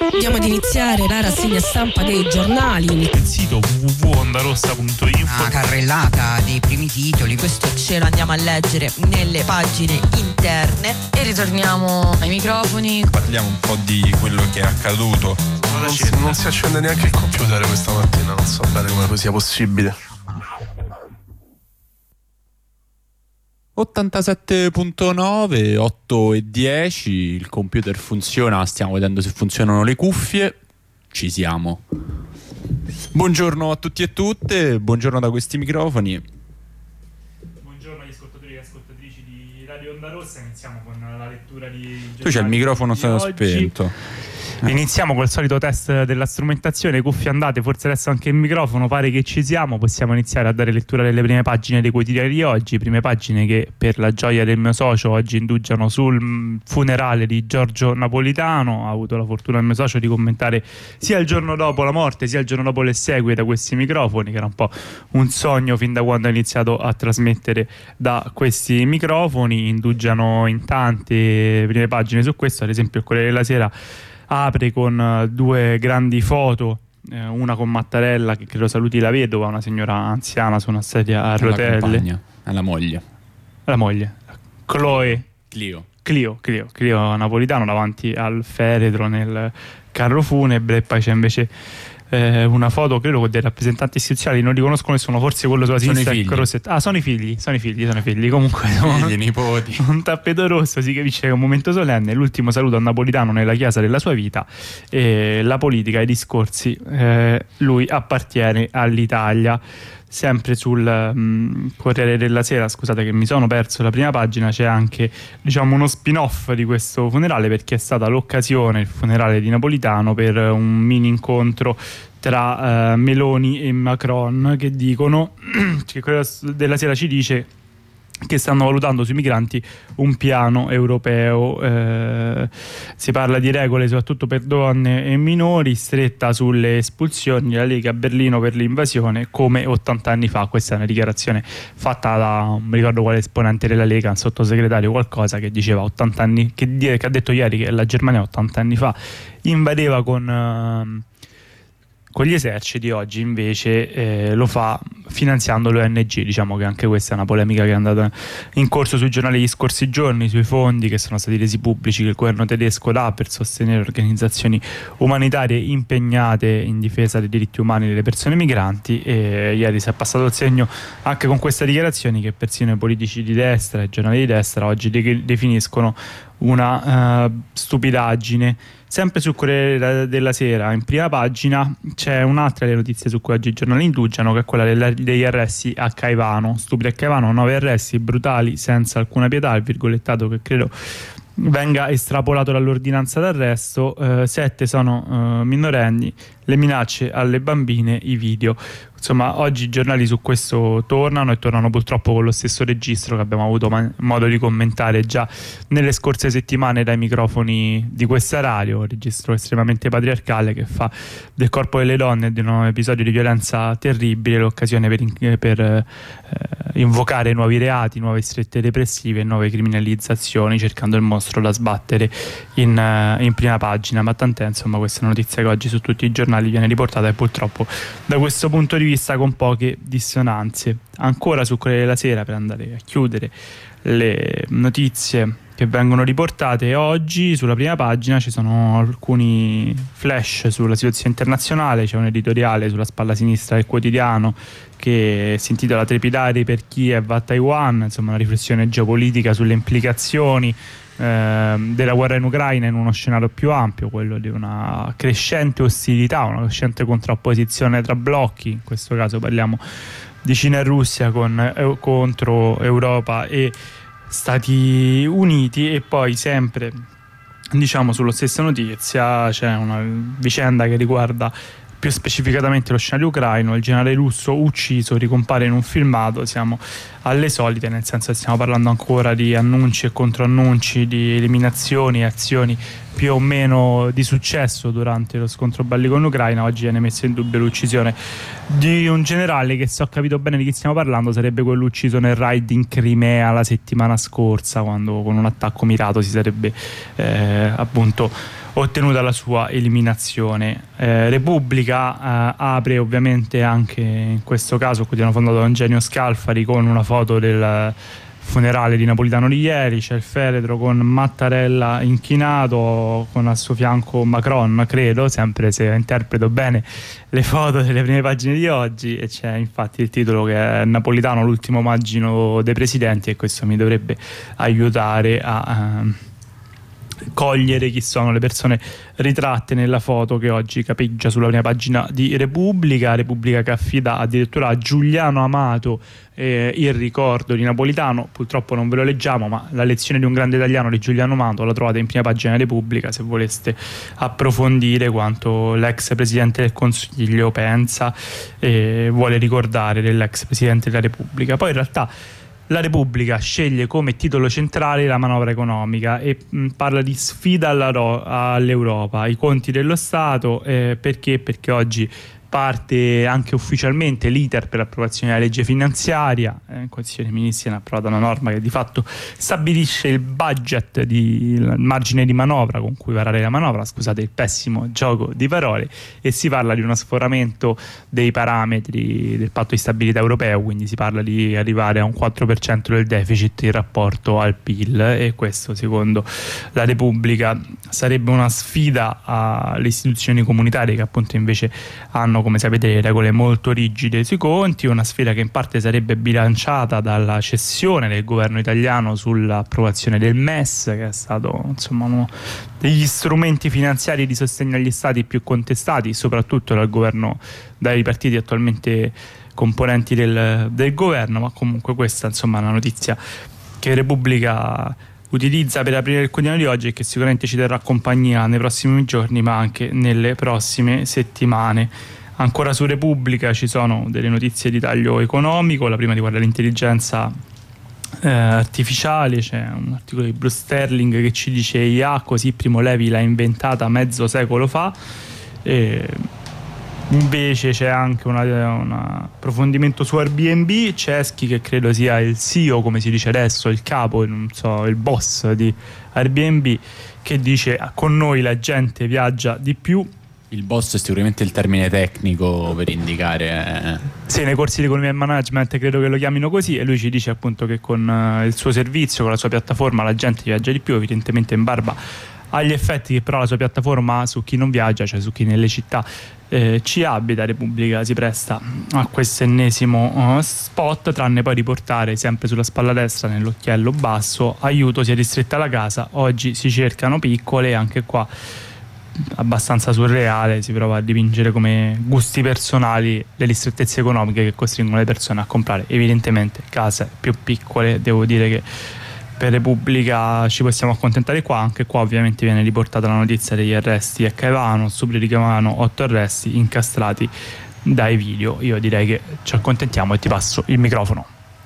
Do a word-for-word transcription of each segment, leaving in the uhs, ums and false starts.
Andiamo ad iniziare la rassegna stampa dei giornali. Il sito w w w punto ondarossa punto info. Una carrellata dei primi titoli, questo ce lo andiamo a leggere nelle pagine interne e ritorniamo ai microfoni. Parliamo un po' di quello che è accaduto. Non si, non si accende neanche il computer questa mattina, non so bene come sia possibile. ottantasette virgola nove, otto e dieci, il computer funziona, stiamo vedendo se funzionano le cuffie, ci siamo. Buongiorno a tutti e tutte, buongiorno da questi microfoni. Buongiorno agli ascoltatori e ascoltatrici di Radio Onda Rossa, iniziamo con la lettura di... Tu c'è il microfono spento. Iniziamo col solito test della strumentazione, cuffie andate, forse adesso anche il microfono, pare che ci siamo, possiamo iniziare a dare lettura delle prime pagine dei quotidiani di oggi, prime pagine che per la gioia del mio socio oggi indugiano sul funerale di Giorgio Napolitano. Ha avuto la fortuna il mio socio di commentare sia il giorno dopo la morte sia il giorno dopo le esequie da questi microfoni, che era un po' un sogno fin da quando ha iniziato a trasmettere da questi microfoni. Indugiano in tante prime pagine su questo, ad esempio il Corriere della Sera apre con due grandi foto, eh, una con Mattarella che credo saluti la vedova, una signora anziana su una sedia a rotelle, è la moglie la moglie Chloe Clio Clio Clio Clio Napolitano davanti al feretro nel carro funebre. E poi c'è invece eh, una foto credo con dei rappresentanti istituzionali, non li conosco nessuno, forse quello sulla sono sinistra i è ah sono i figli sono i figli sono i figli comunque figli, nipoti. Un tappeto rosso, si capisce che è un momento solenne, l'ultimo saluto a Napolitano nella chiesa della sua vita. E la politica, i discorsi, eh, lui appartiene all'Italia. Sempre sul um, Corriere della Sera, scusate che mi sono perso la prima pagina, c'è anche diciamo uno spin-off di questo funerale, perché è stata l'occasione, il funerale di Napolitano, per un mini incontro tra uh, Meloni e Macron, che dicono che Corriere della Sera ci dice che stanno valutando sui migranti un piano europeo. Eh, si parla di regole soprattutto per donne e minori, stretta sulle espulsioni, la Lega a Berlino per l'invasione come ottanta anni fa. Questa è una dichiarazione fatta da, non mi ricordo quale esponente della Lega, un sottosegretario qualcosa, che diceva ottanta anni, che, che ha detto ieri che la Germania ottanta anni fa invadeva con... Eh, con gli eserciti, oggi invece eh, lo fa finanziando l'O N G. Diciamo che anche questa è una polemica che è andata in corso sui giornali gli scorsi giorni, sui fondi che sono stati resi pubblici che il governo tedesco dà per sostenere organizzazioni umanitarie impegnate in difesa dei diritti umani delle persone migranti. E ieri si è passato il segno anche con queste dichiarazioni che persino i politici di destra e i giornali di destra oggi de- definiscono una uh, stupidaggine. Sempre sul Corriere della Sera, in prima pagina, c'è un'altra delle notizie su cui oggi i giornali indugiano, che è quella della, degli arresti a Caivano. Stupri a Caivano, nove arresti brutali senza alcuna pietà, il virgolettato che credo venga estrapolato dall'ordinanza d'arresto. Eh, sette sono eh, minorenni, le minacce alle bambine, i video. Insomma, oggi i giornali su questo tornano, e tornano purtroppo con lo stesso registro che abbiamo avuto man- modo di commentare già nelle scorse settimane dai microfoni di questa radio. Un registro estremamente patriarcale che fa del corpo delle donne e di un episodio di violenza terribile l'occasione per, in- per eh, invocare nuovi reati, nuove strette repressive e nuove criminalizzazioni, cercando il mostro da sbattere in, uh, in prima pagina. Ma tant'è, insomma, questa è una notizia che oggi su tutti i giornali viene riportata, e purtroppo da questo punto di vista con poche dissonanze. Ancora sul Corriere della Sera, per andare a chiudere le notizie che vengono riportate oggi, sulla prima pagina ci sono alcuni flash sulla situazione internazionale. C'è un editoriale sulla spalla sinistra del quotidiano che si intitola "Trepidare per Kiev a Taiwan", insomma una riflessione geopolitica sulle implicazioni eh, della guerra in Ucraina in uno scenario più ampio, quello di una crescente ostilità, una crescente contrapposizione tra blocchi. In questo caso parliamo di Cina e Russia con, eh, contro Europa e Stati Uniti. E poi sempre diciamo sulla stessa notizia c'è una vicenda che riguarda più specificatamente lo scenario ucraino. Il generale russo ucciso ricompare in un filmato. Siamo alle solite, nel senso che stiamo parlando ancora di annunci e controannunci, di eliminazioni e azioni più o meno di successo durante lo scontro bellico in Ucraina. Oggi viene messa in dubbio l'uccisione di un generale che, se ho capito bene di chi stiamo parlando, sarebbe quello ucciso nel raid in Crimea la settimana scorsa, quando con un attacco mirato si sarebbe eh, appunto ottenuta la sua eliminazione. Eh, Repubblica eh, apre ovviamente anche in questo caso, quotidiano fondato da Eugenio Scalfari, con una foto del funerale di Napolitano di ieri. C'è il feretro con Mattarella inchinato, con al suo fianco Macron, credo, sempre se interpreto bene le foto delle prime pagine di oggi, e c'è infatti il titolo che è Napolitano, l'ultimo omaggio dei presidenti, e questo mi dovrebbe aiutare a uh, cogliere chi sono le persone ritratte nella foto che oggi capeggia sulla prima pagina di Repubblica. Repubblica che affida addirittura a Giuliano Amato eh, il ricordo di Napolitano. Purtroppo non ve lo leggiamo, ma la lezione di un grande italiano di Giuliano Amato la trovate in prima pagina di Repubblica se voleste approfondire quanto l'ex Presidente del Consiglio pensa e vuole ricordare dell'ex Presidente della Repubblica. Poi in realtà la Repubblica sceglie come titolo centrale la manovra economica e mh, parla di sfida all'Europa, i conti dello Stato. Eh, perché? Perché oggi parte anche ufficialmente l'iter per l'approvazione della legge finanziaria. Eh, il Consiglio dei Ministri ha approvato una norma che di fatto stabilisce il budget, di, il margine di manovra con cui varare la manovra, scusate il pessimo gioco di parole, e si parla di uno sforamento dei parametri del patto di stabilità europeo, quindi si parla di arrivare a un quattro per cento del deficit in rapporto al P I L, e questo secondo la Repubblica sarebbe una sfida alle istituzioni comunitarie, che appunto invece hanno, come sapete, regole molto rigide sui conti, una sfida che in parte sarebbe bilanciata dalla cessione del governo italiano sull'approvazione del M E S, che è stato insomma uno degli strumenti finanziari di sostegno agli stati più contestati, soprattutto dal governo, dai partiti attualmente componenti del, del governo. Ma comunque questa insomma è una notizia che Repubblica utilizza per aprire il quotidiano di oggi e che sicuramente ci terrà compagnia nei prossimi giorni, ma anche nelle prossime settimane. Ancora su Repubblica ci sono delle notizie di taglio economico. La prima riguarda l'intelligenza eh, artificiale. C'è un articolo di Bruce Sterling che ci dice I A così Primo Levi l'ha inventata mezzo secolo fa. E invece c'è anche un approfondimento su Airbnb. Ceschi, che credo sia il C E O, come si dice adesso, il capo, non so, il boss di Airbnb, che dice con noi la gente viaggia di più. Il boss è sicuramente il termine tecnico per indicare eh. Sì, nei corsi di economia e management credo che lo chiamino così, e lui ci dice appunto che con uh, il suo servizio, con la sua piattaforma, la gente viaggia di più, evidentemente in barba agli effetti che però la sua piattaforma ha su chi non viaggia, cioè su chi nelle città eh, ci abita. Repubblica si presta a questo ennesimo uh, spot, tranne poi riportare sempre sulla spalla destra, nell'occhiello basso, aiuto, si è ristretta la casa, oggi si cercano piccole. Anche qua abbastanza surreale, si prova a dipingere come gusti personali le ristrettezze economiche che costringono le persone a comprare evidentemente case più piccole. Devo dire che per Repubblica ci possiamo accontentare qua. Anche qua ovviamente viene riportata la notizia degli arresti a Caivano, stupri di Caivano, otto arresti incastrati dai video. Io direi che ci accontentiamo e ti passo il microfono.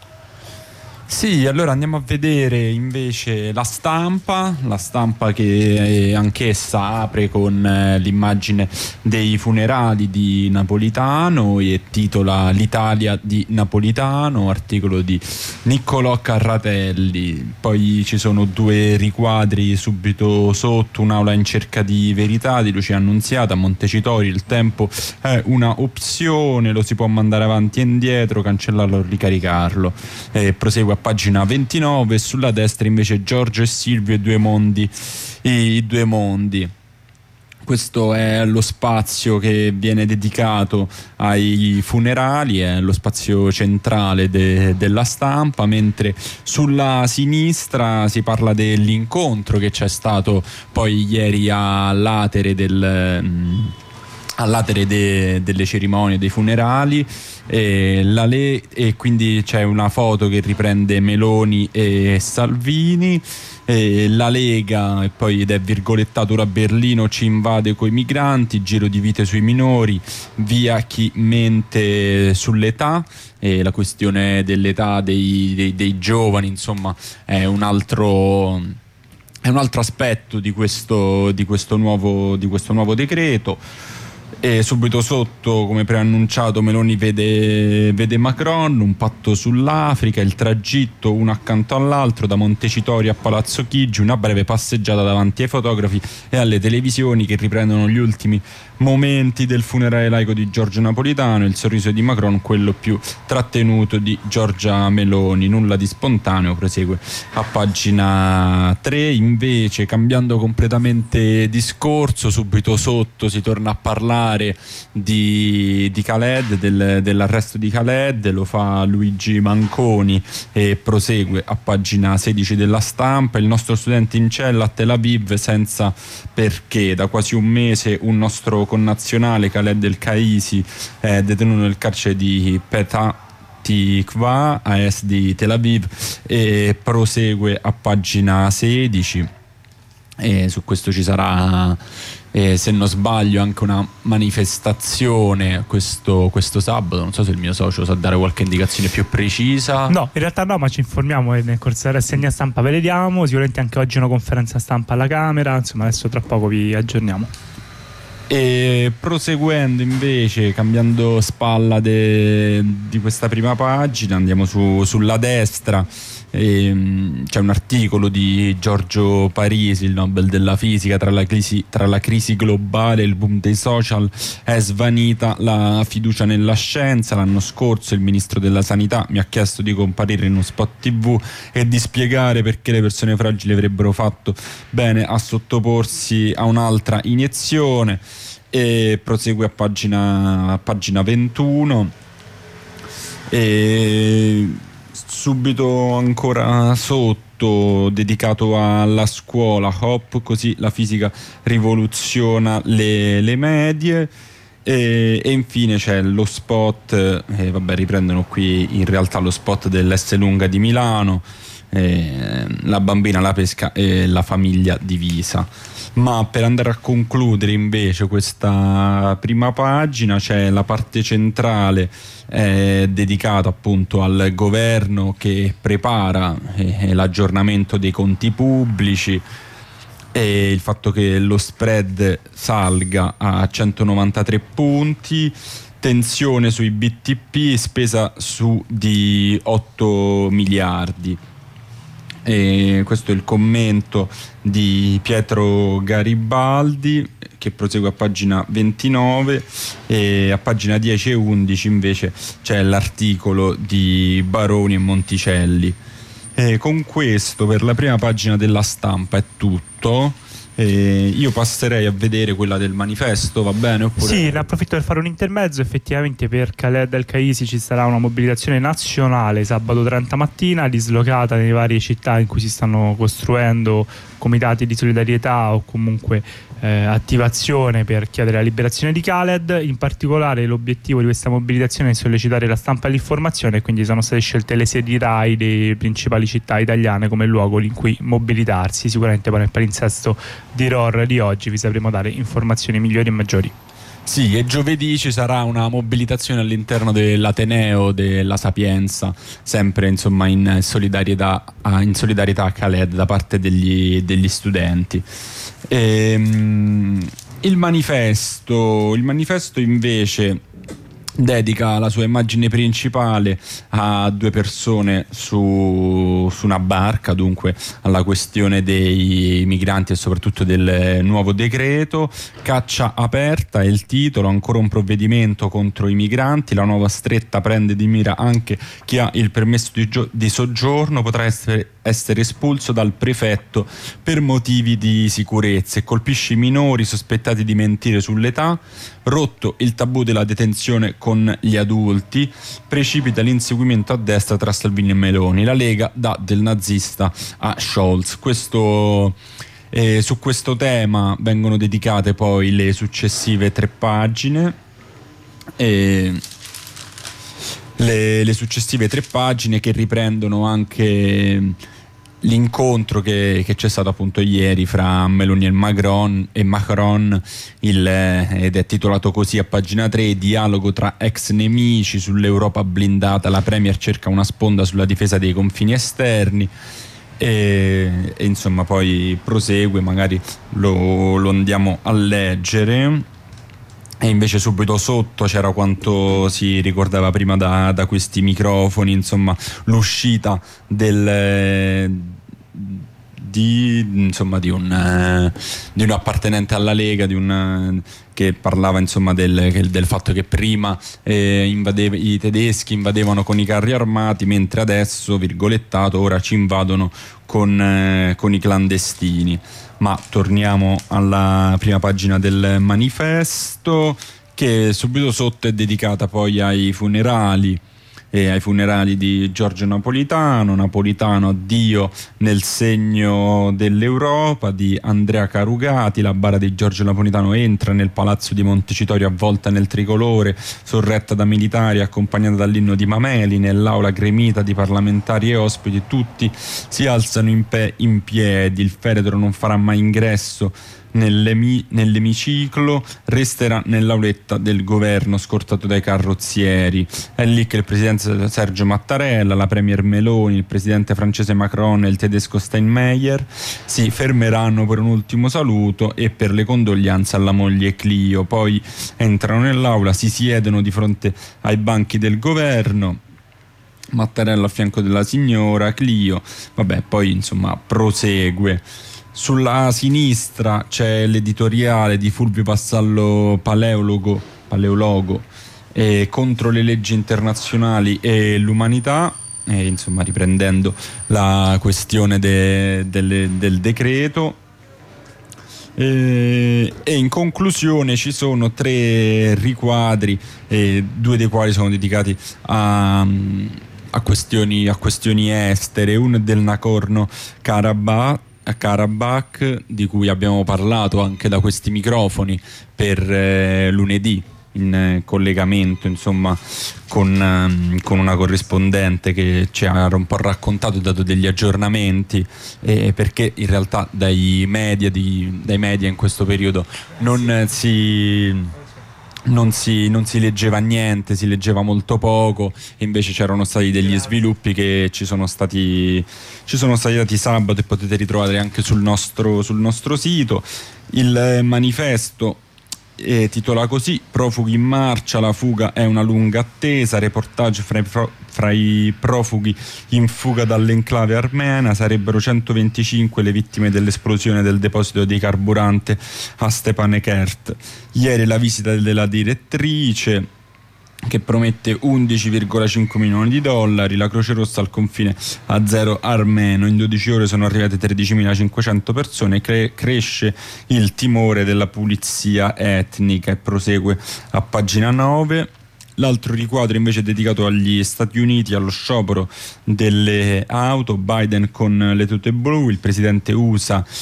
Sì, allora andiamo a vedere invece la Stampa, la Stampa che anch'essa apre con eh, l'immagine dei funerali di Napolitano e titola L'Italia di Napolitano, articolo di Niccolò Carratelli. Poi ci sono due riquadri subito sotto: un'aula in cerca di verità di Lucia Annunziata, Montecitorio, il tempo è una opzione, lo si può mandare avanti e indietro, cancellarlo o ricaricarlo. E prosegue a pagina ventinove, sulla destra invece Giorgio e Silvio, i due mondi, i due mondi. Questo è lo spazio che viene dedicato ai funerali, è lo spazio centrale de- della Stampa, mentre sulla sinistra si parla dell'incontro che c'è stato poi ieri all'atere del... Mh, all'atere de, delle cerimonie dei funerali, e, la le, e quindi c'è una foto che riprende Meloni e Salvini, e la Lega, e poi ed è virgolettato ora Berlino ci invade coi migranti, giro di vite sui minori, via chi mente sull'età, e la questione dell'età dei, dei, dei giovani insomma è un altro è un altro aspetto di questo, di questo nuovo, di questo nuovo decreto. E subito sotto, come preannunciato, Meloni vede, vede Macron, un patto sull'Africa, il tragitto uno accanto all'altro da Montecitorio a Palazzo Chigi, una breve passeggiata davanti ai fotografi e alle televisioni che riprendono gli ultimi momenti del funerale laico di Giorgio Napolitano, il sorriso di Macron quello più trattenuto di Giorgia Meloni, nulla di spontaneo, prosegue a pagina tre. Invece, cambiando completamente discorso, subito sotto si torna a parlare di, di Khaled, del, dell'arresto di Khaled, lo fa Luigi Manconi e prosegue a pagina sedici della Stampa. Il nostro studente in cella a Tel Aviv senza perché, da quasi un mese un nostro connazionale, Khaled El Khaisi, è detenuto nel carcere di Petah Tikva a est di Tel Aviv, e prosegue a pagina sedici. E su questo ci sarà, eh, se non sbaglio, anche una manifestazione questo, questo sabato. Non so se il mio socio sa dare qualche indicazione più precisa. No, in realtà no, ma ci informiamo nel corso della rassegna stampa, ve le diamo. Sicuramente anche oggi una conferenza stampa alla Camera, insomma adesso tra poco vi aggiorniamo. E proseguendo invece, cambiando spalla de, di questa prima pagina, andiamo su, sulla destra. E, c'è un articolo di Giorgio Parisi, il Nobel della fisica: tra la crisi, tra la crisi globale e il boom dei social è svanita la fiducia nella scienza. L'anno scorso il ministro della sanità mi ha chiesto di comparire in uno spot tv e di spiegare perché le persone fragili avrebbero fatto bene a sottoporsi a un'altra iniezione. E prosegue a pagina, a pagina ventuno. E subito ancora sotto, dedicato alla scuola, Hop, così la fisica rivoluziona le, le medie. E, e infine c'è lo spot, eh, vabbè, riprendono qui in realtà lo spot dell'Esselunga di Milano, eh, la bambina, la pesca e la famiglia divisa. Ma per andare a concludere invece questa prima pagina, c'è la parte centrale eh, dedicata appunto al governo che prepara eh, l'aggiornamento dei conti pubblici e il fatto che lo spread salga a centonovantatré punti, tensione sui B T P, spesa su di otto miliardi. E questo è il commento di Pietro Garibaldi, che prosegue a pagina ventinove, e a pagina dieci e undici invece c'è l'articolo di Baroni e Monticelli. E con questo per la prima pagina della Stampa è tutto. E io passerei a vedere quella del Manifesto, va bene? Oppure... Sì, ne approfitto per fare un intermezzo. Effettivamente per Khaled El Khaisi ci sarà una mobilitazione nazionale sabato trenta mattina, dislocata nelle varie città in cui si stanno costruendo comitati di solidarietà o comunque eh, attivazione per chiedere la liberazione di Khaled. In particolare l'obiettivo di questa mobilitazione è sollecitare la stampa e l'informazione, e quindi sono state scelte le sedi RAI delle principali città italiane come luogo in cui mobilitarsi. Sicuramente poi nel palinsesto di R O R di oggi vi sapremo dare informazioni migliori e maggiori. Sì, e giovedì ci sarà una mobilitazione all'interno dell'Ateneo della Sapienza, sempre insomma in solidarietà a, in solidarietà a Khaled da parte degli, degli studenti. Ehm, il manifesto, il manifesto invece dedica la sua immagine principale a due persone su, su una barca, dunque alla questione dei migranti e soprattutto del nuovo decreto. Caccia aperta è il titolo, ancora un provvedimento contro i migranti, la nuova stretta prende di mira anche chi ha il permesso di, gio- di soggiorno, potrà essere, essere espulso dal prefetto per motivi di sicurezza e colpisce i minori sospettati di mentire sull'età. Rotto il tabù della detenzione con gli adulti, precipita l'inseguimento a destra tra Salvini e Meloni, la Lega dà del nazista a Scholz. Questo, eh, su questo tema vengono dedicate poi le successive tre pagine, eh, le, le successive tre pagine che riprendono anche l'incontro che, che c'è stato appunto ieri fra Meloni e Macron, e Macron il, ed è titolato così a pagina tre: dialogo tra ex nemici sull'Europa blindata, la Premier cerca una sponda sulla difesa dei confini esterni. E, e insomma poi prosegue, magari lo, lo andiamo a leggere. E invece subito sotto c'era quanto si ricordava prima da, da questi microfoni, insomma, l'uscita del, di, insomma, di, un, eh, di un appartenente alla Lega, di un, che parlava insomma del, del fatto che prima eh, invadeva, i tedeschi invadevano con i carri armati, mentre adesso, virgolettato, ora ci invadono con, eh, con i clandestini. Ma torniamo alla prima pagina del manifesto, che subito sotto è dedicata poi ai funerali e ai funerali di Giorgio Napolitano. Napolitano, addio nel segno dell'Europa, di Andrea Carugati. La bara di Giorgio Napolitano entra nel palazzo di Montecitorio avvolta nel tricolore, sorretta da militari, accompagnata dall'inno di Mameli. Nell'aula gremita di parlamentari e ospiti, tutti si alzano in, pe- in piedi. Il feretro non farà mai ingresso Nell'emi- nell'emiciclo, resterà nell'auletta del governo scortato dai carrozzieri. È lì che il presidente Sergio Mattarella, la premier Meloni, il presidente francese Macron e il tedesco Steinmeier si fermeranno per un ultimo saluto e per le condoglianze alla moglie Clio. Poi entrano nell'aula, si siedono di fronte ai banchi del governo, Mattarella a fianco della signora Clio. Vabbè, poi insomma prosegue. Sulla sinistra c'è l'editoriale di Fulvio Vassallo Paleologo, Paleologo eh, contro le leggi internazionali e l'umanità, eh, insomma riprendendo la questione de, de, del decreto. Eh, e in conclusione ci sono tre riquadri, eh, due dei quali sono dedicati a... a questioni, a questioni estere. Uno è del Nagorno-Karabakh, a Karabakh, di cui abbiamo parlato anche da questi microfoni per eh, lunedì, in eh, collegamento insomma con, eh, con una corrispondente che ci ha un po' raccontato e dato degli aggiornamenti, eh, perché in realtà dai media, di, dai media in questo periodo non eh, si... Non si, non si leggeva niente, si leggeva molto poco, e invece c'erano stati degli sviluppi che ci sono stati ci sono stati dati sabato e potete ritrovare anche sul nostro, sul nostro sito. Il manifesto eh, titola così: profughi in marcia, la fuga è una lunga attesa, reportage fra i, pro, fra i profughi in fuga dall'enclave armena. Sarebbero centoventicinque le vittime dell'esplosione del deposito di carburante a Stepanakert. Ieri la visita della direttrice, che promette undici virgola cinque milioni di dollari, la Croce Rossa al confine azero armeno. In dodici ore sono arrivate tredicimilacinquecento persone, cre- cresce il timore della pulizia etnica. E prosegue a pagina nove. L'altro riquadro invece è dedicato agli Stati Uniti, allo sciopero delle auto. Biden con le tute blu, il presidente U S A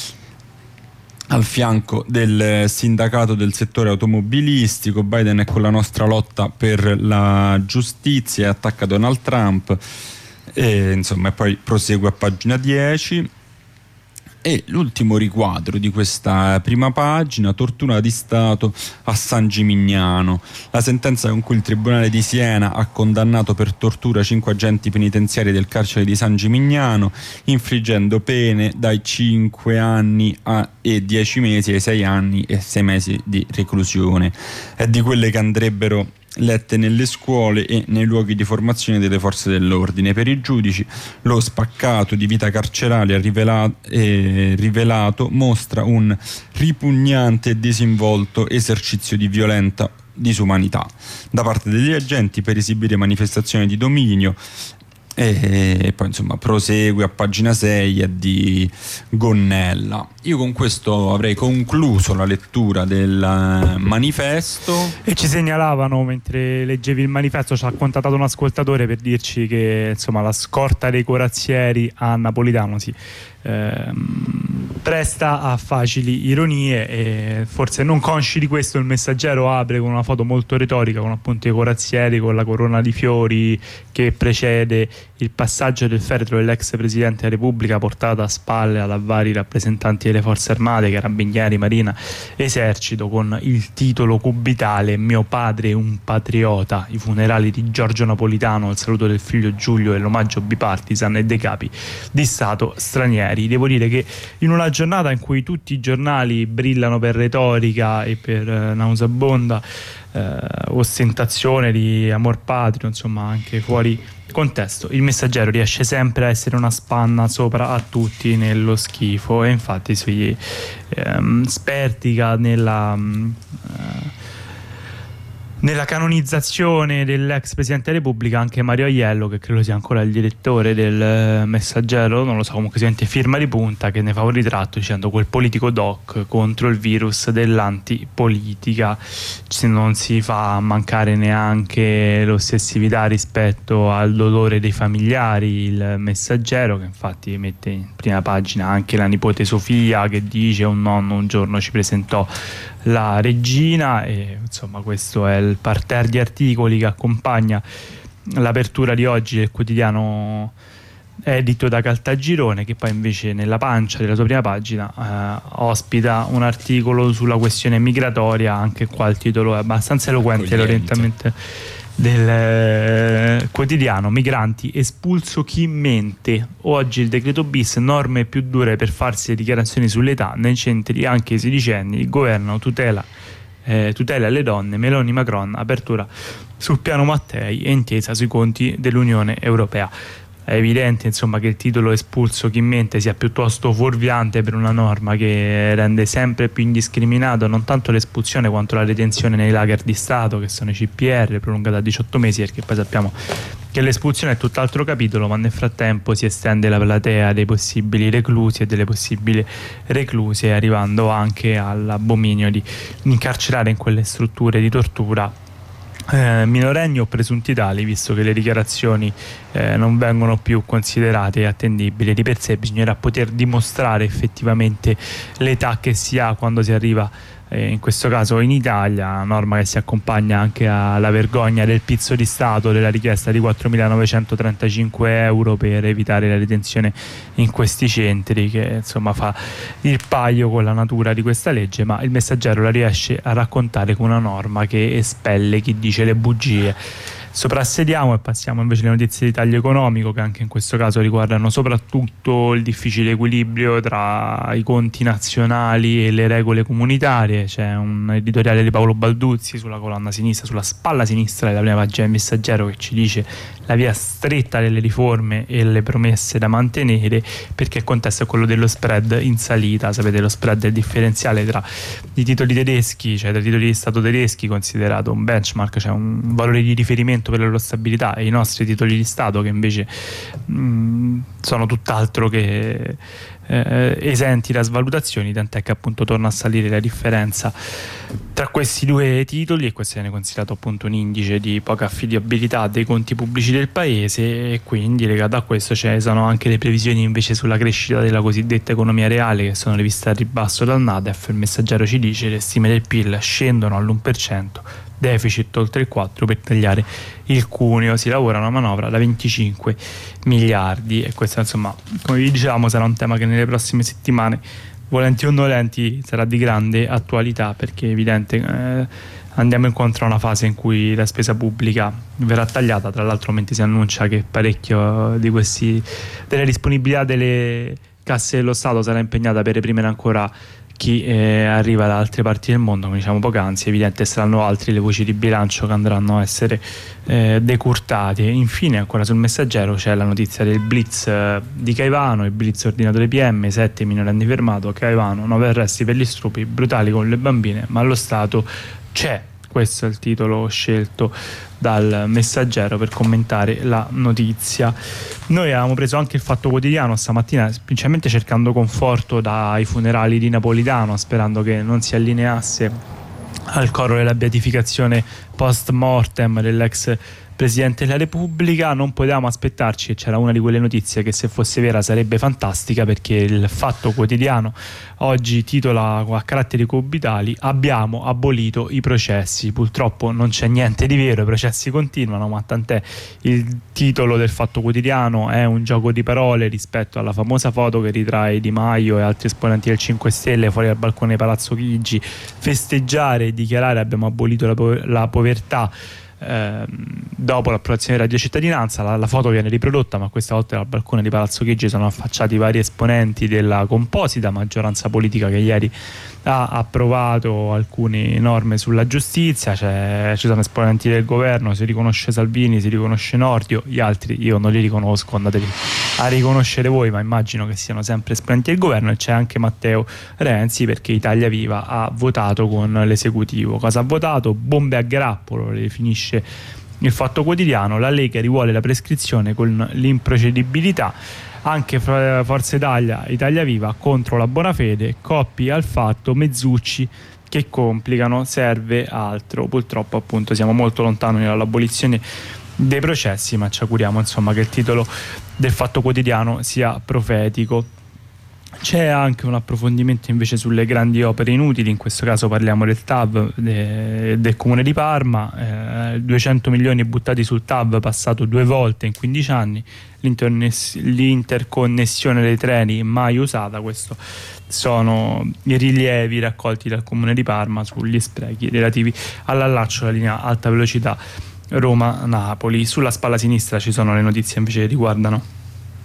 al fianco del sindacato del settore automobilistico. Biden è con la nostra lotta per la giustizia e attacca Donald Trump, e insomma e poi prosegue a pagina dieci. E l'ultimo riquadro di questa prima pagina: tortura di Stato a San Gimignano. La sentenza con cui il Tribunale di Siena ha condannato per tortura cinque agenti penitenziari del carcere di San Gimignano, infliggendo pene dai cinque anni a, e dieci mesi ai sei anni e sei mesi di reclusione. È di quelle che andrebbero lette nelle scuole e nei luoghi di formazione delle forze dell'ordine. Per i giudici lo spaccato di vita carceraria rivelato, eh, rivelato mostra un ripugnante e disinvolto esercizio di violenta disumanità da parte degli agenti per esibire manifestazioni di dominio. E poi insomma prosegue a pagina sei, è di Gonnella. Io con questo avrei concluso la lettura del manifesto. E ci segnalavano, mentre leggevi il manifesto, ci ha contattato un ascoltatore per dirci che insomma la scorta dei corazzieri a Napolitano si ehm, presta a facili ironie, e forse non consci di questo il Messaggero apre con una foto molto retorica, con appunto i corazzieri con la corona di fiori che precede il passaggio del feretro dell'ex presidente della Repubblica, portato a spalle da vari rappresentanti delle forze armate, carabinieri, marina, esercito, con il titolo cubitale "Mio padre un patriota", i funerali di Giorgio Napolitano, il saluto del figlio Giulio e l'omaggio bipartisan e dei capi di Stato stranieri. Devo dire che in una giornata in cui tutti i giornali brillano per retorica e per eh, nauseabonda eh, ostentazione di amor patrio, insomma anche fuori contesto, il Messaggero riesce sempre a essere una spanna sopra a tutti nello schifo, e infatti si ehm, spertica nella um, uh, nella canonizzazione dell'ex Presidente della Repubblica anche Mario Aiello, che credo sia ancora il direttore del Messaggero, non lo so, comunque si sente firma di punta, che ne fa un ritratto dicendo quel politico doc contro il virus dell'antipolitica. Non si fa mancare neanche l'ossessività rispetto al dolore dei familiari il Messaggero, che infatti mette in prima pagina anche la nipote Sofia che dice un nonno un giorno ci presentò la regina, e insomma questo è il parterre di articoli che accompagna l'apertura di oggi del quotidiano edito da Caltagirone, che poi invece nella pancia della sua prima pagina eh, ospita un articolo sulla questione migratoria. Anche qua il titolo è abbastanza eloquente, l'orientamento del eh, quotidiano: migranti, espulso chi mente. Oggi il decreto bis, norme più dure per farsi le dichiarazioni sull'età nei centri anche ai sedicenni, il governo tutela eh, tutela le donne, Meloni Macron, apertura sul piano Mattei e intesa sui conti dell'Unione Europea. È evidente insomma che il titolo espulso chi mente sia piuttosto fuorviante per una norma che rende sempre più indiscriminato non tanto l'espulsione quanto la detenzione nei lager di Stato, che sono i C P R, prolungata a diciotto mesi, perché poi sappiamo che l'espulsione è tutt'altro capitolo, ma nel frattempo si estende la platea dei possibili reclusi e delle possibili recluse, arrivando anche all'abominio di incarcerare in quelle strutture di tortura Eh, minorenni o presunti tali, visto che le dichiarazioni eh, non vengono più considerate attendibili. Di per sé bisognerà poter dimostrare effettivamente l'età che si ha quando si arriva eh, in questo caso in Italia, norma che si accompagna anche alla vergogna del pizzo di Stato della richiesta di quattromilanovecentotrentacinque euro per evitare la detenzione in questi centri, che insomma fa il paio con la natura di questa legge, ma il Messaggero la riesce a raccontare con una norma che espelle chi dice le bugie. Soprassediamo e passiamo invece alle notizie di taglio economico, che anche in questo caso riguardano soprattutto il difficile equilibrio tra i conti nazionali e le regole comunitarie. C'è un editoriale di Paolo Balduzzi sulla colonna sinistra, sulla spalla sinistra della prima pagina del Messaggero, che ci dice la via stretta delle riforme e le promesse da mantenere, perché il contesto è quello dello spread in salita. Sapete, lo spread è il differenziale tra i titoli tedeschi, cioè tra i titoli di Stato tedeschi, considerato un benchmark, cioè un valore di riferimento per la loro stabilità, e i nostri titoli di Stato che invece mh, sono tutt'altro che eh, esenti da svalutazioni, tant'è che appunto torna a salire la differenza tra questi due titoli, e questo viene considerato appunto un indice di poca affidabilità dei conti pubblici del paese. E quindi legato a questo ci sono anche le previsioni invece sulla crescita della cosiddetta economia reale, che sono riviste a ribasso dal Nadef. Il Messaggero ci dice le stime del P I L scendono all'uno per cento, deficit oltre il quattro per tagliare il cuneo, si lavora una manovra da venticinque miliardi, e questo insomma, come vi dicevamo, sarà un tema che nelle prossime settimane, volenti o nolenti, sarà di grande attualità, perché è evidente eh, andiamo incontro a una fase in cui la spesa pubblica verrà tagliata. Tra l'altro mentre si annuncia che parecchio di questi delle disponibilità delle casse dello Stato sarà impegnata per reprimere ancora chi eh, arriva da altre parti del mondo, come diciamo poc'anzi. È evidente saranno altri le voci di bilancio che andranno a essere eh, decurtate. Infine, ancora sul Messaggero, c'è la notizia del blitz eh, di Caivano, il blitz ordinato dai P M, sette minorenni fermato a Caivano, nove arresti per gli stupri brutali con le bambine, ma lo Stato c'è. Questo è il titolo scelto dal Messaggero per commentare la notizia. Noi avevamo preso anche il Fatto Quotidiano stamattina, principalmente cercando conforto dai funerali di Napolitano, sperando che non si allineasse al coro della beatificazione post mortem dell'ex Presidente della Repubblica. Non potevamo aspettarci che c'era una di quelle notizie che, se fosse vera, sarebbe fantastica, perché il Fatto Quotidiano oggi titola a caratteri cubitali: abbiamo abolito i processi. Purtroppo non c'è niente di vero, i processi continuano, ma tant'è. Il titolo del Fatto Quotidiano è un gioco di parole rispetto alla famosa foto che ritrae Di Maio e altri esponenti del cinque Stelle fuori dal balcone di Palazzo Chigi festeggiare e dichiarare abbiamo abolito la, po- la povertà eh, dopo l'approvazione del reddito di cittadinanza. La, la foto viene riprodotta, ma questa volta dal balcone di Palazzo Chigi sono affacciati vari esponenti della composita maggioranza politica che ieri ha approvato alcune norme sulla giustizia. C'è, ci sono esponenti del governo, si riconosce Salvini, si riconosce Nordio, gli altri io non li riconosco, andatevi a riconoscere voi, ma immagino che siano sempre esponenti del governo. E c'è anche Matteo Renzi, perché Italia Viva ha votato con l'esecutivo. Cosa ha votato? Bombe a grappolo, le definisce il Fatto Quotidiano. La Lega rivuole la prescrizione con l'improcedibilità. Anche Forza Italia, Italia Viva contro la buona fede, coppi al fatto, mezzucci che complicano, serve altro. Purtroppo appunto siamo molto lontani dall'abolizione dei processi, ma ci auguriamo insomma che il titolo del Fatto Quotidiano sia profetico. C'è anche un approfondimento invece sulle grandi opere inutili, in questo caso parliamo del T A V de, del comune di Parma, eh, duecento milioni buttati sul T A V, passato due volte in quindici anni, l'interconnessione dei treni mai usata. Questo sono i rilievi raccolti dal comune di Parma sugli sprechi relativi all'allaccio della linea alta velocità Roma-Napoli. Sulla spalla sinistra ci sono le notizie invece che riguardano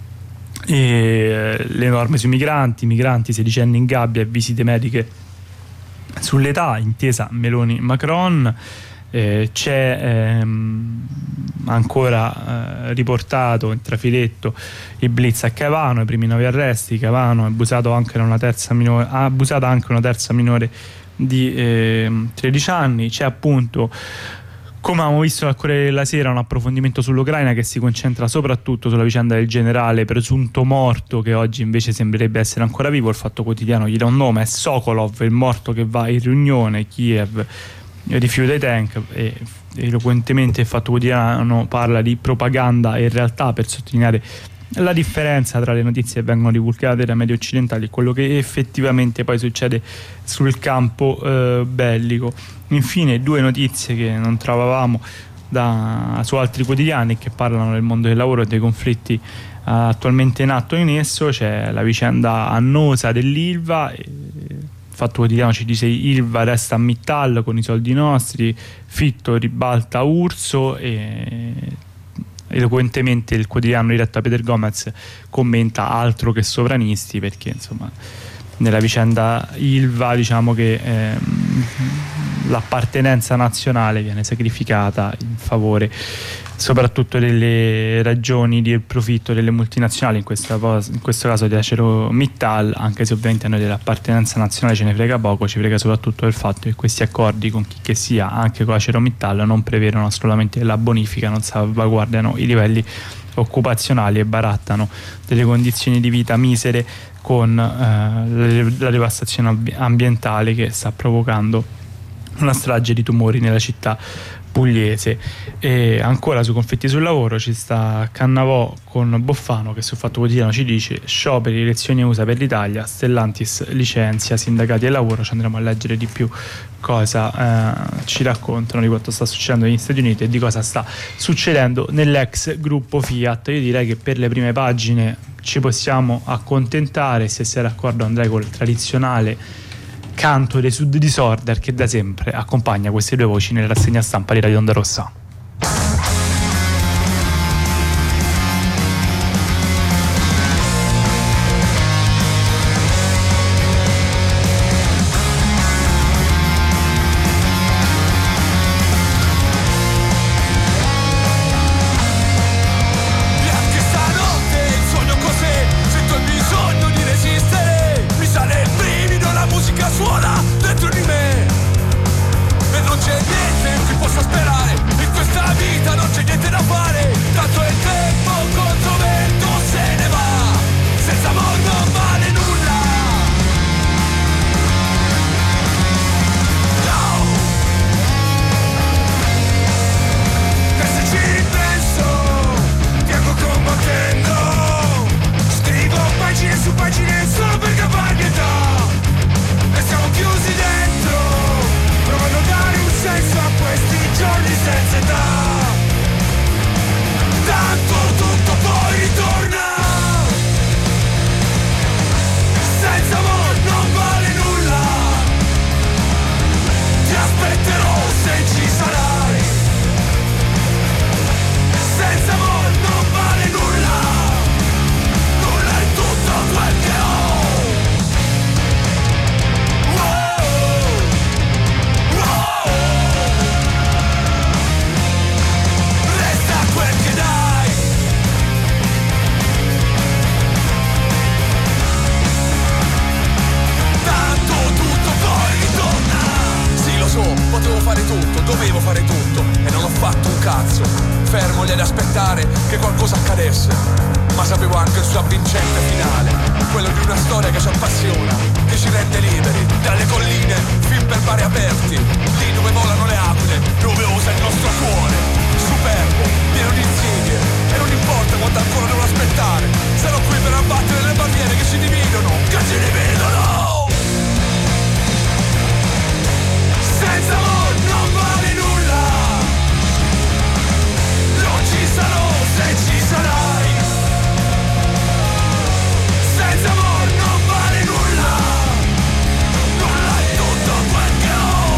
e le norme sui migranti, migranti sedicenni in gabbia e visite mediche sull'età, intesa Meloni-Macron. Eh, c'è ehm, ancora eh, riportato in trafiletto il blitz a Caivano, i primi nove arresti. Caivano ha abusato anche una terza minore, ha abusato anche una terza minore di eh, tredici anni. C'è appunto, come abbiamo visto al Corriere della Sera, un approfondimento sull'Ucraina che si concentra soprattutto sulla vicenda del generale presunto morto, che oggi invece sembrerebbe essere ancora vivo. Il Fatto Quotidiano gli dà un nome, è Sokolov, il morto che va in riunione, Kiev rifiuta i tank, e eloquentemente il Fatto Quotidiano parla di propaganda e realtà per sottolineare la differenza tra le notizie che vengono divulgate dai media occidentali e quello che effettivamente poi succede sul campo eh, bellico. Infine due notizie che non trovavamo da, su altri quotidiani che parlano del mondo del lavoro e dei conflitti eh, attualmente in atto in esso. C'è la vicenda annosa dell'Ilva. E il Fatto Quotidiano ci dice: Ilva resta a Mittal con i soldi nostri, Fitto ribalta Urso. E eloquentemente il quotidiano diretto a Peter Gomez commenta altro che sovranisti, perché insomma nella vicenda Ilva diciamo che ehm, l'appartenenza nazionale viene sacrificata in favore soprattutto delle ragioni del profitto delle multinazionali, in, questa, in questo caso di ArcelorMittal, anche se ovviamente a noi dell'appartenenza nazionale ce ne frega poco. Ci frega soprattutto del fatto che questi accordi con chi che sia, anche con ArcelorMittal, non prevedono assolutamente la bonifica, non salvaguardano i livelli occupazionali e barattano delle condizioni di vita misere con eh, la devastazione ambientale che sta provocando una strage di tumori nella città pugliese. E ancora sui conflitti sul lavoro ci sta Cannavò con Boffano, che sul Fatto Quotidiano ci dice: scioperi, elezioni U S A per l'Italia, Stellantis licenzia sindacati e lavoro. Ci andremo a leggere di più cosa eh, ci raccontano di quanto sta succedendo negli Stati Uniti e di cosa sta succedendo nell'ex gruppo Fiat. Io direi che per le prime pagine ci possiamo accontentare. Se sei d'accordo, andrei col tradizionale canto dei Sud Disorder che da sempre accompagna queste due voci nella rassegna stampa di Radio Onda Rossa. Suona dentro di me e non c'è niente che possa sperare in questo aspettare che qualcosa accadesse, ma sapevo anche il suo avvincente finale, quello di una storia che ci appassiona, che ci rende liberi, dalle colline fin per mari aperti, lì dove volano le aquile, dove osa il nostro cuore, superbo, pieno di insidie, e non importa quanto ancora devo aspettare, sarò qui per abbattere le barriere che ci dividono, che ci dividono! Senza amor non vale nulla, non ci sarò se ci sarai. Senza amor non vale nulla, nulla è tutto quel che ho.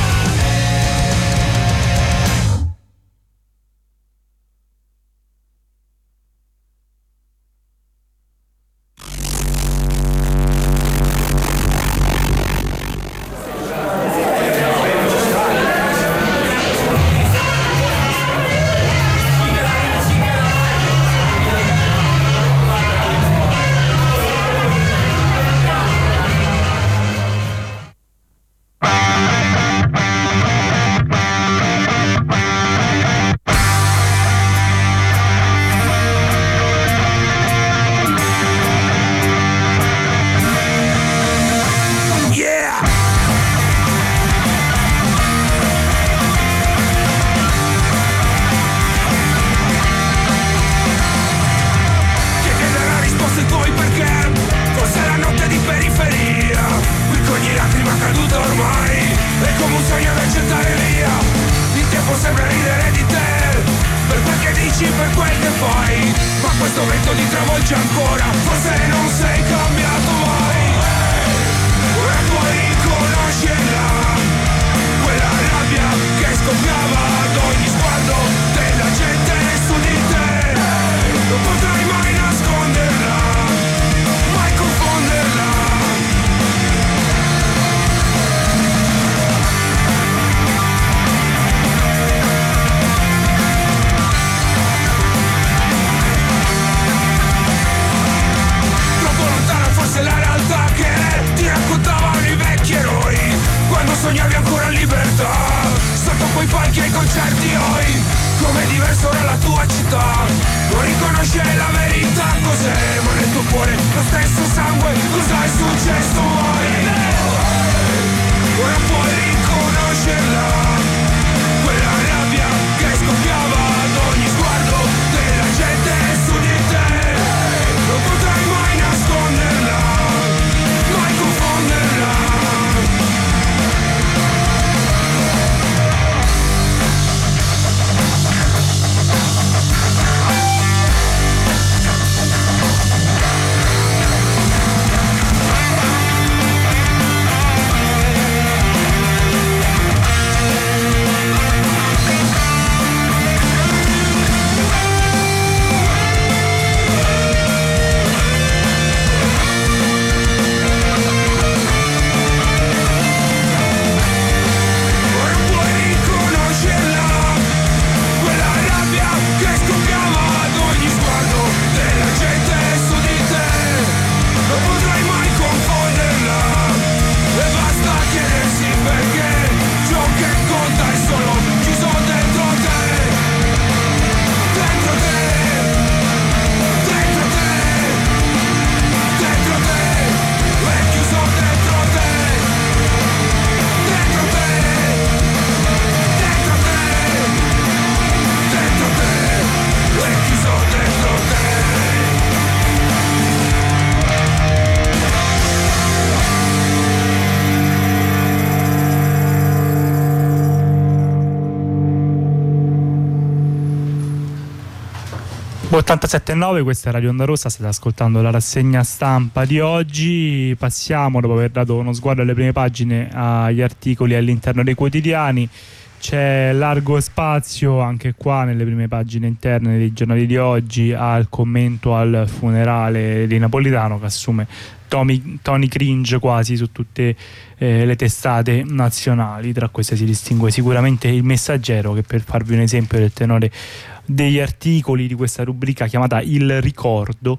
ottantasette virgola nove, questa è Radio Onda Rossa, state ascoltando la rassegna stampa di oggi. Passiamo, dopo aver dato uno sguardo alle prime pagine, agli articoli all'interno dei quotidiani. C'è largo spazio anche qua nelle prime pagine interne dei giornali di oggi al commento al funerale di Napolitano, che assume Tony, Tony cringe quasi su tutte eh, le testate nazionali. Tra queste si distingue sicuramente Il Messaggero, che, per farvi un esempio del tenore degli articoli di questa rubrica chiamata Il Ricordo,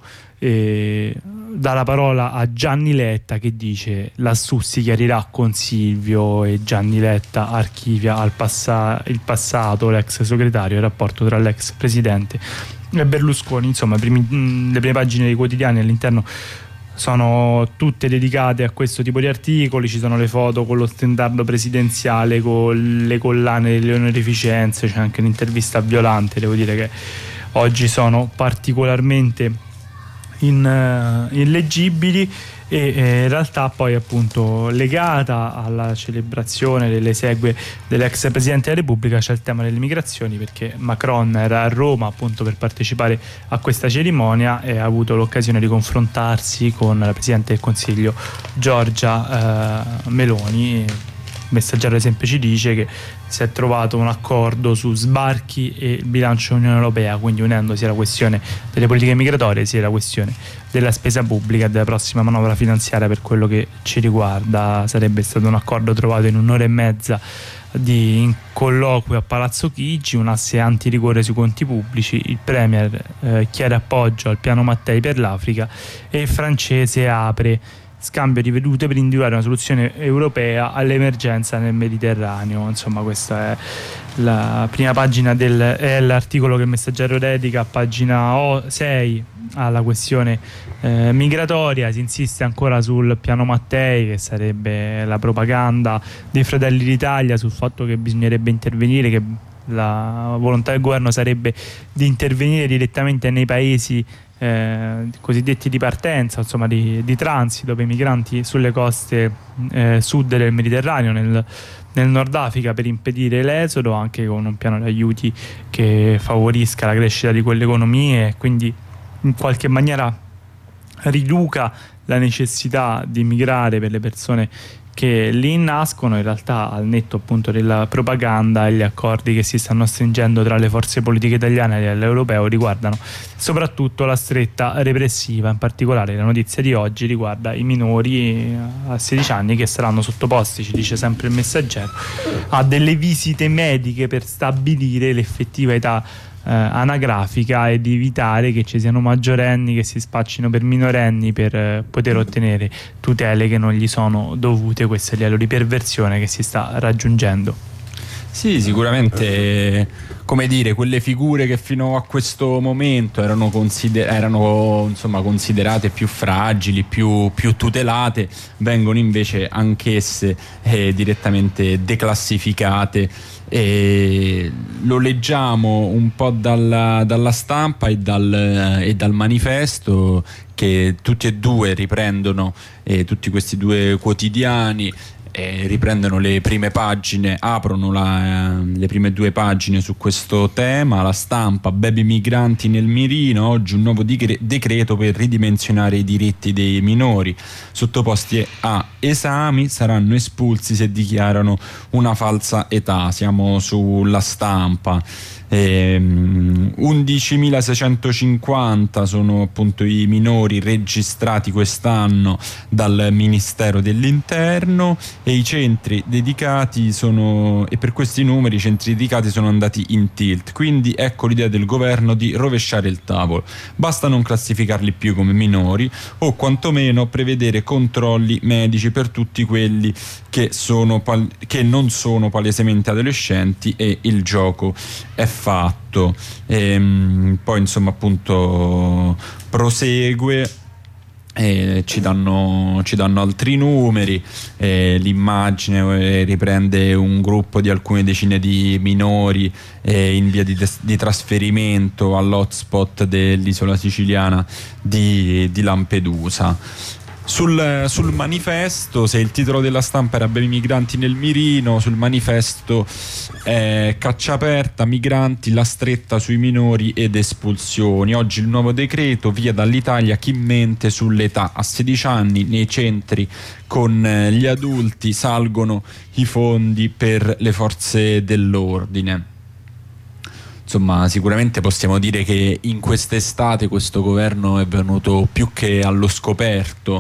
e dà la parola a Gianni Letta, che dice: lassù si chiarirà con Silvio, e Gianni Letta archivia al passa- il passato, l'ex segretario, il rapporto tra l'ex presidente e Berlusconi. Insomma, primi, le prime pagine dei quotidiani all'interno sono tutte dedicate a questo tipo di articoli. Ci sono le foto con lo stendardo presidenziale, con le collane delle onorificenze, c'è anche un'intervista a Violante. Devo dire che oggi sono particolarmente in, uh, illeggibili, e eh, in realtà poi appunto legata alla celebrazione delle esegue dell'ex Presidente della Repubblica c'è il tema delle migrazioni, perché Macron era a Roma appunto per partecipare a questa cerimonia e ha avuto l'occasione di confrontarsi con la Presidente del Consiglio Giorgia eh, Meloni. Il Messaggero ad esempio ci dice che si è trovato un accordo su sbarchi e bilancio Unione Europea, quindi unendo sia la questione delle politiche migratorie sia la questione della spesa pubblica e della prossima manovra finanziaria. Per quello che ci riguarda sarebbe stato un accordo trovato in un'ora e mezza di in colloquio a Palazzo Chigi, un asse antirigore sui conti pubblici, il Premier eh, chiede appoggio al piano Mattei per l'Africa e il francese apre scambio di vedute per individuare una soluzione europea all'emergenza nel Mediterraneo. Insomma, questa è la prima pagina del, è l'articolo che il Messaggero dedica a pagina sei alla questione eh, migratoria. Si insiste ancora sul piano Mattei, che sarebbe la propaganda dei Fratelli d'Italia sul fatto che bisognerebbe intervenire, che la volontà del governo sarebbe di intervenire direttamente nei paesi Eh, cosiddetti di partenza, insomma di, di transito per i migranti sulle coste eh, sud del Mediterraneo, nel, nel Nord Africa, per impedire l'esodo, anche con un piano di aiuti che favorisca la crescita di quelle economie e quindi in qualche maniera riduca la necessità di migrare per le persone che lì nascono. In realtà, al netto appunto della propaganda, e gli accordi che si stanno stringendo tra le forze politiche italiane e l'europeo riguardano soprattutto la stretta repressiva. In particolare la notizia di oggi riguarda i minori a sedici anni che saranno sottoposti, ci dice sempre il Messaggero, a delle visite mediche per stabilire l'effettiva età Eh, anagrafica ed evitare che ci siano maggiorenni che si spaccino per minorenni per eh, poter ottenere tutele che non gli sono dovute. Questo è il livello di perversione che si sta raggiungendo. Sì, sicuramente, come dire, quelle figure che fino a questo momento erano, consider- erano insomma considerate più fragili, più, più tutelate, vengono invece anch'esse eh, direttamente declassificate. E lo leggiamo un po' dalla, dalla stampa e dal, e dal manifesto, che tutti e due riprendono, eh, tutti questi due quotidiani eh, riprendono le prime pagine, aprono la, eh, le prime due pagine su questo tema. La Stampa: baby migranti nel mirino, oggi un nuovo digre- decreto per ridimensionare i diritti dei minori, sottoposti a esami saranno espulsi se dichiarano una falsa età. Siamo sulla Stampa. ehm, undicimilaseicentocinquanta sono appunto i minori registrati quest'anno dal Ministero dell'Interno, e i centri dedicati sono e per questi numeri i centri dedicati sono andati in tilt. Quindi ecco l'idea del governo di rovesciare il tavolo: basta non classificarli più come minori, o quantomeno prevedere controlli medici per tutti quelli che, sono pal- che non sono palesemente adolescenti, e il gioco è fatto. E, poi insomma appunto prosegue. Eh, ci, danno, ci danno altri numeri. Eh, l'immagine eh, riprende un gruppo di alcune decine di minori eh, in via di, des- di trasferimento all'hotspot dell'isola siciliana di, di Lampedusa. Sul, sul manifesto, se il titolo della Stampa era baby migranti nel mirino, sul manifesto eh, caccia aperta, migranti, la stretta sui minori ed espulsioni. Oggi il nuovo decreto: via dall'Italia chi mente sull'età. A sedici anni nei centri con eh, gli adulti salgono i fondi per le forze dell'ordine. Insomma, sicuramente possiamo dire che in quest'estate questo governo è venuto più che allo scoperto.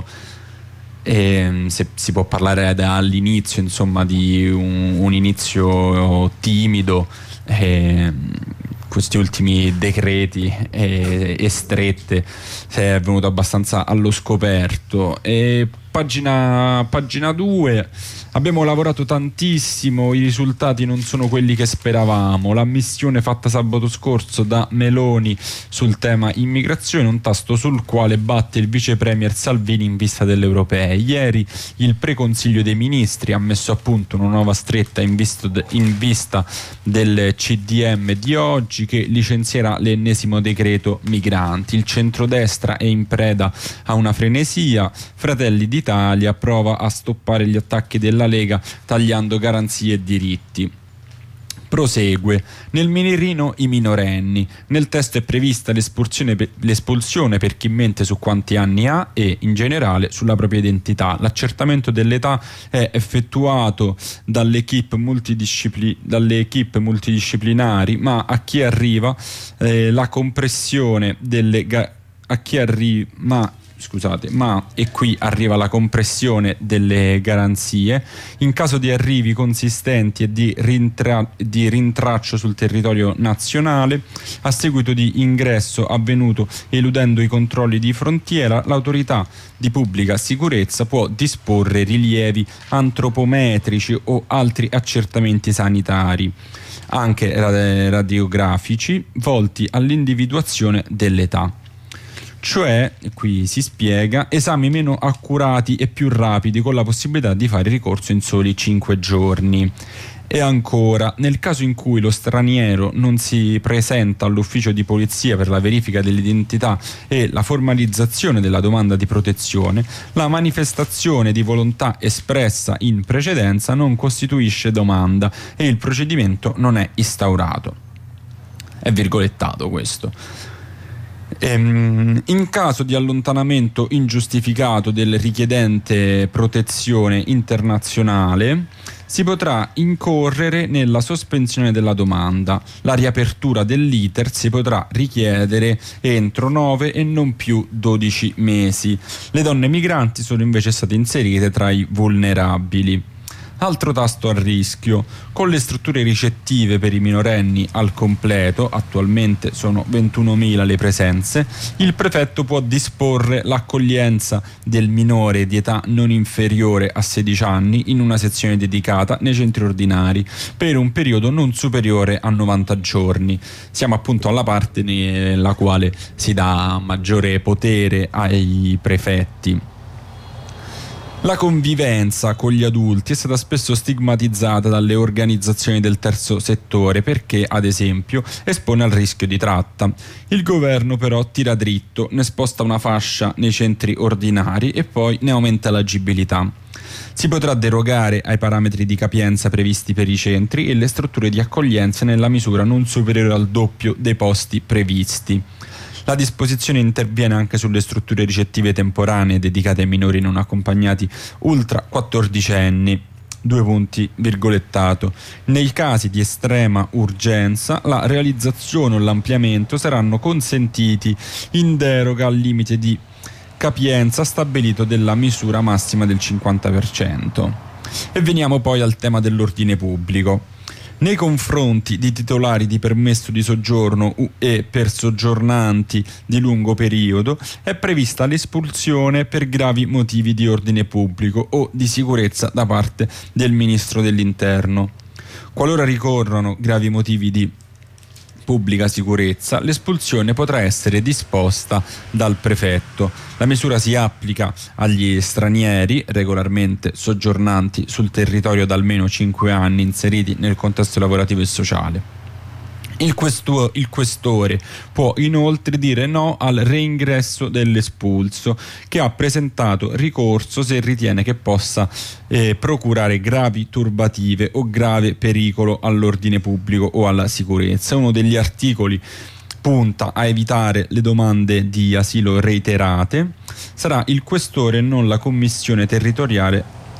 E se si può parlare dall'inizio, insomma, di un, un inizio timido, eh, questi ultimi decreti e, e strette è venuto abbastanza allo scoperto. E pagina pagina due, abbiamo lavorato tantissimo, i risultati non sono quelli che speravamo. L'ammissione fatta sabato scorso da Meloni sul tema immigrazione, un tasto sul quale batte il vice premier Salvini in vista delle europee. Ieri il preconsiglio dei ministri ha messo a punto una nuova stretta in, visto de, in vista del C D M di oggi, che licenzierà l'ennesimo decreto migranti. Il centrodestra è in preda a una frenesia. Fratelli d'Italia prova a stoppare gli attacchi della Lega tagliando garanzie e diritti. Prosegue. Nel Minerino i minorenni. Nel testo è prevista l'espulsione, l'espulsione per chi mente su quanti anni ha e in generale sulla propria identità. L'accertamento dell'età è effettuato dalle equip, multidiscipli, dalle equip multidisciplinari, ma a chi arriva eh, la compressione delle ga- a chi arriva ma Scusate, ma e qui arriva la compressione delle garanzie. In caso di arrivi consistenti e di, rintra- di rintraccio sul territorio nazionale, a seguito di ingresso avvenuto eludendo i controlli di frontiera, l'autorità di pubblica sicurezza può disporre rilievi antropometrici o altri accertamenti sanitari, anche radiografici, volti all'individuazione dell'età. Cioè, qui si spiega, esami meno accurati e più rapidi con la possibilità di fare ricorso in soli cinque giorni. E ancora, nel caso in cui lo straniero non si presenta all'ufficio di polizia per la verifica dell'identità e la formalizzazione della domanda di protezione, la manifestazione di volontà espressa in precedenza non costituisce domanda e il procedimento non è instaurato. È virgolettato questo. Ehm, in caso di allontanamento ingiustificato del richiedente protezione internazionale si potrà incorrere nella sospensione della domanda. La riapertura dell'iter si potrà richiedere entro nove e non più dodici mesi. Le donne migranti sono invece state inserite tra i vulnerabili. Altro tasto a rischio. Con le strutture ricettive per i minorenni al completo, attualmente sono ventunomila le presenze, il prefetto può disporre l'accoglienza del minore di età non inferiore a sedici anni in una sezione dedicata nei centri ordinari per un periodo non superiore a novanta giorni. Siamo appunto alla parte nella quale si dà maggiore potere ai prefetti. La convivenza con gli adulti è stata spesso stigmatizzata dalle organizzazioni del terzo settore perché, ad esempio, espone al rischio di tratta. Il governo però tira dritto, ne sposta una fascia nei centri ordinari e poi ne aumenta l'agibilità. Si potrà derogare ai parametri di capienza previsti per i centri e le strutture di accoglienza nella misura non superiore al doppio dei posti previsti. La disposizione interviene anche sulle strutture ricettive temporanee dedicate ai minori non accompagnati ultra quattordicenni. Due punti, virgolettato. Nei casi di estrema urgenza, la realizzazione o l'ampliamento saranno consentiti in deroga al limite di capienza stabilito della misura massima del cinquanta per cento. E veniamo poi al tema dell'ordine pubblico. Nei confronti di titolari di permesso di soggiorno e per soggiornanti di lungo periodo è prevista l'espulsione per gravi motivi di ordine pubblico o di sicurezza da parte del Ministro dell'Interno. Qualora ricorrano gravi motivi di pubblica sicurezza, l'espulsione potrà essere disposta dal prefetto. La misura si applica agli stranieri regolarmente soggiornanti sul territorio da almeno cinque anni inseriti nel contesto lavorativo e sociale. Il, questu- il questore può inoltre dire no al reingresso dell'espulso che ha presentato ricorso se ritiene che possa eh, procurare gravi turbative o grave pericolo all'ordine pubblico o alla sicurezza. Uno degli articoli punta a evitare le domande di asilo reiterate. Sarà il questore e non la commissione territoriale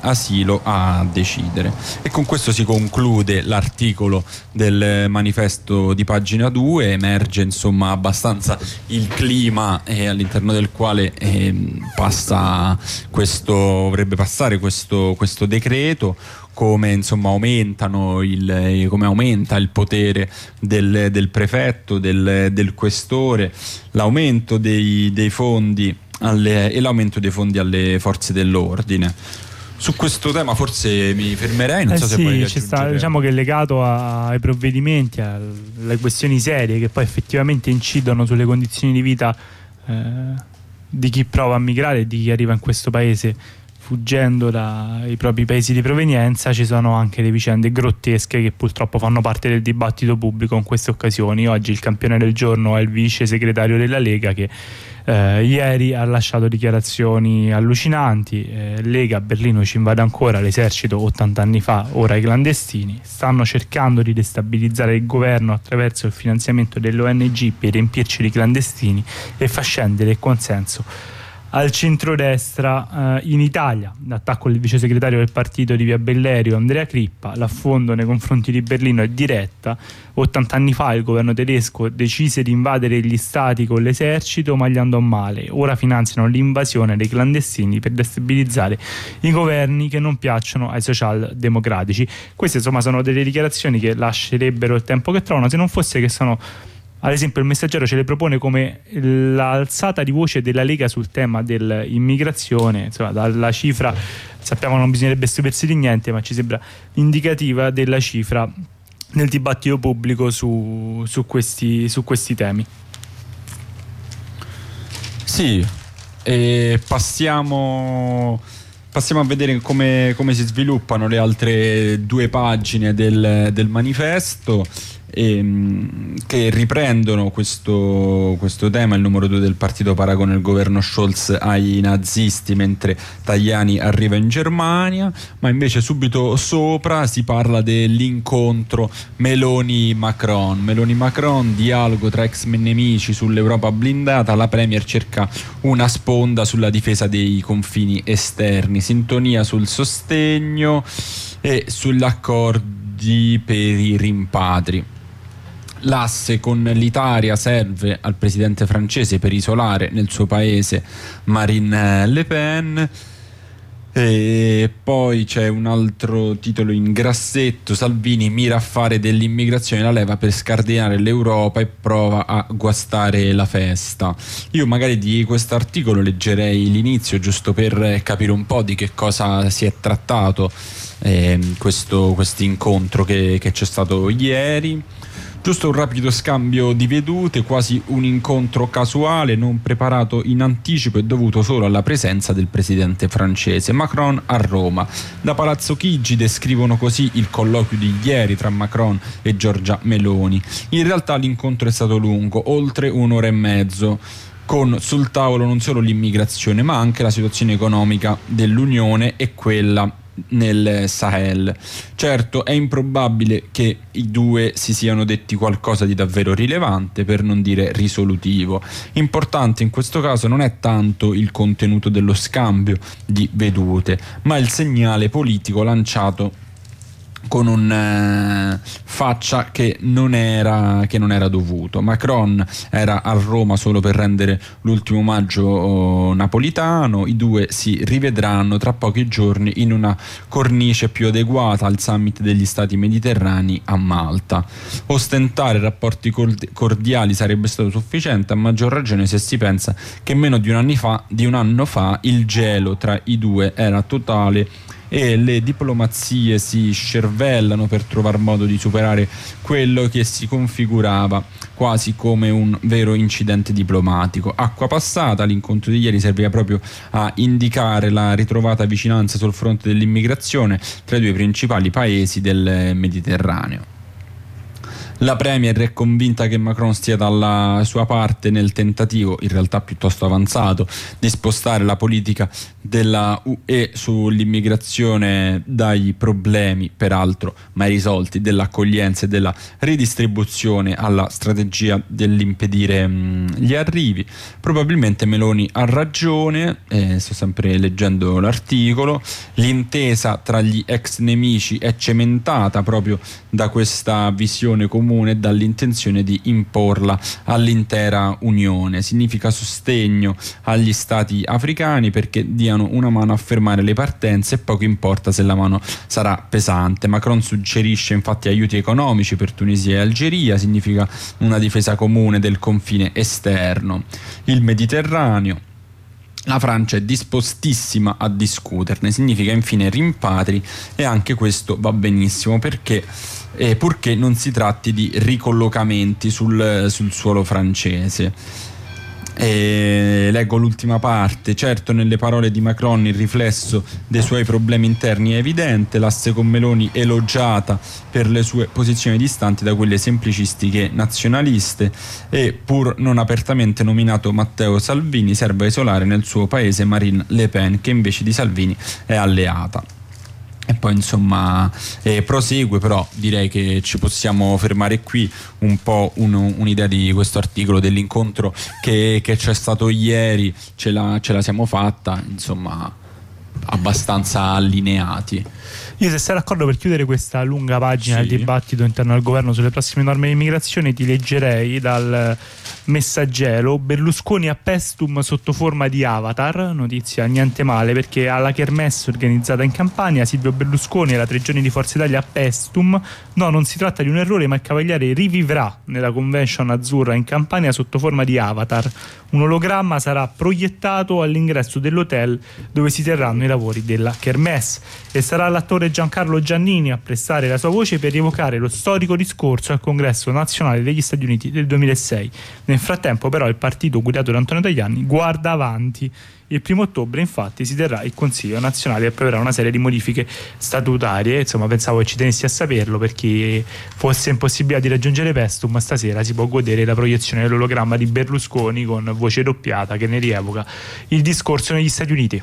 asilo a decidere. E con questo si conclude l'articolo del manifesto di pagina due. Emerge insomma abbastanza il clima eh, all'interno del quale eh, passa questo, dovrebbe passare questo, questo decreto, come insomma aumentano il, come aumenta il potere del, del prefetto, del, del questore, l'aumento dei, dei fondi alle, e l'aumento dei fondi alle forze dell'ordine. Su questo tema forse mi fermerei, non eh so sì, se vuoi ci sta, diciamo che è legato a, ai provvedimenti, alle questioni serie che poi effettivamente incidono sulle condizioni di vita eh, di chi prova a migrare e di chi arriva in questo paese fuggendo dai propri paesi di provenienza. Ci sono anche le vicende grottesche che purtroppo fanno parte del dibattito pubblico in queste occasioni. Oggi il campione del giorno è il vice segretario della Lega che eh, ieri ha lasciato dichiarazioni allucinanti. eh, Lega, Berlino ci invade ancora, l'esercito ottanta anni fa, ora i clandestini. Stanno cercando di destabilizzare il governo attraverso il finanziamento delle O N G per riempirci di clandestini e fa scendere il consenso al centrodestra eh, in Italia. L'attacco del vice segretario del partito di Via Bellerio, Andrea Crippa. L'affondo nei confronti di Berlino è diretta. ottanta anni fa il governo tedesco decise di invadere gli stati con l'esercito, ma gli andò male. Ora finanziano l'invasione dei clandestini per destabilizzare i governi che non piacciono ai socialdemocratici. Queste insomma sono delle dichiarazioni che lascerebbero il tempo che trovano, se non fosse che sono, ad esempio, il Messaggero ce le propone come l'alzata di voce della Lega sul tema dell'immigrazione. Insomma, dalla cifra, sappiamo non bisognerebbe stupirsi di niente, ma ci sembra indicativa della cifra nel dibattito pubblico su, su, questi, su questi temi. Sì, e passiamo... Passiamo a vedere come, come si sviluppano le altre due pagine del, del manifesto, ehm, che riprendono questo, questo tema, il numero due del partito paragona il governo Scholz ai nazisti mentre Tajani arriva in Germania, ma invece subito sopra si parla dell'incontro Meloni-Macron. Meloni-Macron, dialogo tra ex nemici sull'Europa blindata, la Premier cerca una sponda sulla difesa dei confini esterni, sintonia sul sostegno e sugli accordi per i rimpatri. L'asse con l'Italia serve al presidente francese per isolare nel suo paese Marine Le Pen. E poi c'è un altro titolo in grassetto: Salvini mira a fare dell'immigrazione la leva per scardinare l'Europa e prova a guastare la festa. Io magari di questo articolo leggerei l'inizio giusto per capire un po' di che cosa si è trattato eh, questo incontro che, che c'è stato ieri. Giusto un rapido scambio di vedute, quasi un incontro casuale, non preparato in anticipo e dovuto solo alla presenza del presidente francese. Macron a Roma. Da Palazzo Chigi descrivono così il colloquio di ieri tra Macron e Giorgia Meloni. In realtà l'incontro è stato lungo, oltre un'ora e mezzo, con sul tavolo non solo l'immigrazione ma anche la situazione economica dell'Unione e quella nel Sahel. Certo, è improbabile che i due si siano detti qualcosa di davvero rilevante, per non dire risolutivo. Importante in questo caso non è tanto il contenuto dello scambio di vedute, ma il segnale politico lanciato con un eh, faccia che non era che non era dovuto. Macron era a Roma solo per rendere l'ultimo omaggio oh, napolitano. I due si rivedranno tra pochi giorni in una cornice più adeguata al summit degli stati mediterranei a Malta. Ostentare rapporti cordiali sarebbe stato sufficiente, a maggior ragione se si pensa che meno di un anno fa, di un anno fa il gelo tra i due era totale e le diplomazie si scervellano per trovare modo di superare quello che si configurava quasi come un vero incidente diplomatico. Acqua passata, l'incontro di ieri serviva proprio a indicare la ritrovata vicinanza sul fronte dell'immigrazione tra i due principali paesi del Mediterraneo. La Premier è convinta che Macron stia dalla sua parte nel tentativo, in realtà piuttosto avanzato, di spostare la politica della U E sull'immigrazione dai problemi, peraltro mai risolti, dell'accoglienza e della ridistribuzione alla strategia dell'impedire mh, gli arrivi. Probabilmente Meloni ha ragione, eh, sto sempre leggendo l'articolo, l'intesa tra gli ex nemici è cementata proprio da questa visione comune e dall'intenzione di imporla all'intera Unione. Significa sostegno agli stati africani perché diano una mano a fermare le partenze e poco importa se la mano sarà pesante. Macron suggerisce infatti aiuti economici per Tunisia e Algeria, significa una difesa comune del confine esterno. Il Mediterraneo, la Francia è dispostissima a discuterne, significa infine rimpatri, e anche questo va benissimo perché eh, purché non si tratti di ricollocamenti sul, sul suolo francese. E leggo l'ultima parte. Certo, nelle parole di Macron il riflesso dei suoi problemi interni è evidente, l'asse con Meloni elogiata per le sue posizioni distanti da quelle semplicistiche nazionaliste, e pur non apertamente nominato Matteo Salvini serve a isolare nel suo paese Marine Le Pen, che invece di Salvini è alleata. E poi insomma eh, prosegue, però direi che ci possiamo fermare qui. Un po' un, un'idea di questo articolo, dell'incontro che, che c'è stato ieri, ce la, ce la siamo fatta, insomma abbastanza allineati. Io, se sei d'accordo, per chiudere questa lunga pagina Sì. del dibattito interno al governo sulle prossime norme di immigrazione, ti leggerei dal Messaggero: Berlusconi a Pestum sotto forma di avatar. Notizia niente male, perché alla kermesse organizzata in Campania Silvio Berlusconi e la tre giorni di Forza Italia a Pestum. No, non si tratta di un errore, ma il Cavaliere rivivrà nella convention azzurra in Campania sotto forma di avatar. Un ologramma sarà proiettato all'ingresso dell'hotel dove si terranno i lavori della kermesse, e sarà l'attore Giancarlo Giannini a prestare la sua voce per rievocare lo storico discorso al Congresso nazionale degli Stati Uniti del duemilasei. Nel frattempo però il partito guidato da Antonio Tajani guarda avanti. Il primo ottobre infatti si terrà il Consiglio nazionale e approverà una serie di modifiche statutarie. Insomma, pensavo che ci tenessi a saperlo, per chi fosse impossibilità di raggiungere Pestum, stasera si può godere la proiezione dell'ologramma di Berlusconi con voce doppiata che ne rievoca il discorso negli Stati Uniti.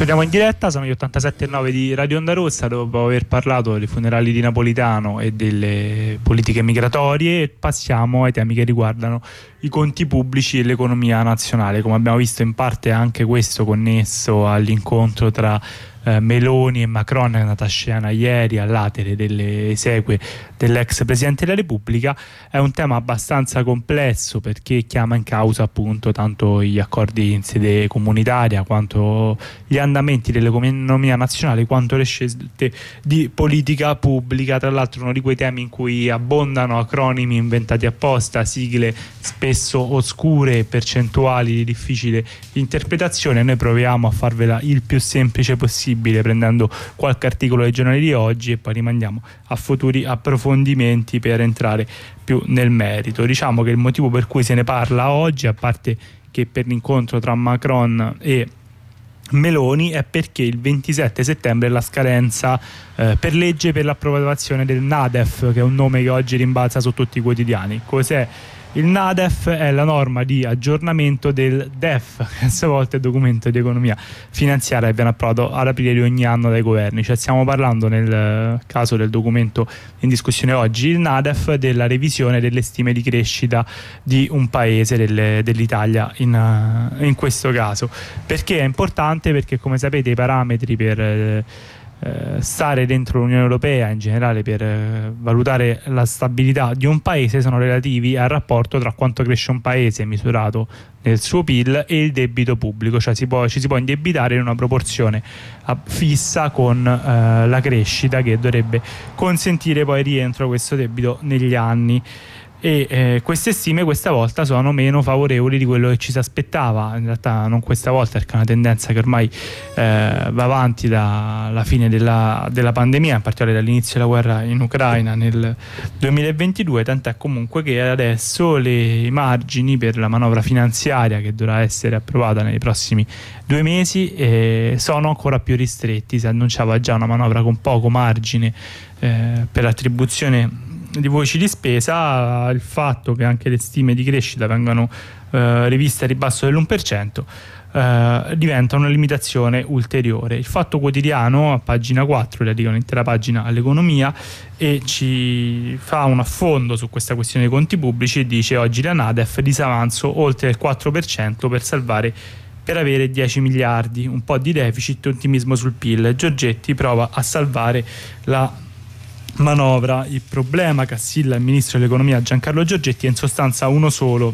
Torniamo in diretta, sono gli ottantasette e nove di Radio Onda Rossa. Dopo aver parlato dei funerali di Napolitano e delle politiche migratorie, passiamo ai temi che riguardano i conti pubblici e l'economia nazionale. Come abbiamo visto, in parte anche questo connesso all'incontro tra eh, Meloni e Macron, che è andata a scena ieri all'atere delle esequie dell'ex Presidente della Repubblica. È un tema abbastanza complesso perché chiama in causa appunto tanto gli accordi in sede comunitaria quanto gli andamenti dell'economia nazionale, quanto le scelte di politica pubblica. Tra l'altro uno di quei temi in cui abbondano acronimi inventati apposta, sigle spesso oscure e percentuali di difficile interpretazione. Noi proviamo a farvela il più semplice possibile prendendo qualche articolo dei giornali di oggi e poi rimandiamo a futuri approfondimenti per entrare più nel merito. Diciamo che il motivo per cui se ne parla oggi, a parte che per l'incontro tra Macron e Meloni, è perché il ventisette settembre è la scadenza eh, per legge per l'approvazione del NADEF, che è un nome che oggi rimbalza su tutti i quotidiani. Cos'è? Il NADEF è la norma di aggiornamento del D E F, che a sua volta è il documento di economia finanziaria che viene approvato ad aprile di ogni anno dai governi. Cioè stiamo parlando, nel caso del documento in discussione oggi, il NADEF, della revisione delle stime di crescita di un paese, delle, dell'Italia in, in questo caso. Perché è importante? Perché, come sapete, i parametri per eh, Eh, stare dentro l'Unione Europea, in generale per eh, valutare la stabilità di un paese, sono relativi al rapporto tra quanto cresce un paese misurato nel suo P I L e il debito pubblico. Cioè si può, ci si può indebitare in una proporzione a, fissa con eh, la crescita, che dovrebbe consentire poi il rientro di questo debito negli anni. E eh, queste stime questa volta sono meno favorevoli di quello che ci si aspettava. In realtà non questa volta, perché è una tendenza che ormai eh, va avanti dalla fine della, della pandemia, in particolare dall'inizio della guerra in Ucraina nel duemilaventidue, tant'è comunque che adesso le, i margini per la manovra finanziaria, che dovrà essere approvata nei prossimi due mesi, eh, sono ancora più ristretti. Si annunciava già una manovra con poco margine eh, per l'attribuzione di voci di spesa. Il fatto che anche le stime di crescita vengano eh, riviste a ribasso dell'uno per cento eh, diventa una limitazione ulteriore. Il Fatto Quotidiano, a pagina quattro, dedica un'intera pagina all'economia e ci fa un affondo su questa questione dei conti pubblici e dice: oggi la NADEF disavanzo oltre il quattro per cento per salvare per avere dieci miliardi, un po' di deficit e ottimismo sul P I L. Giorgetti prova a salvare la manovra. Il problema che assilla il ministro dell'economia Giancarlo Giorgetti è in sostanza uno solo: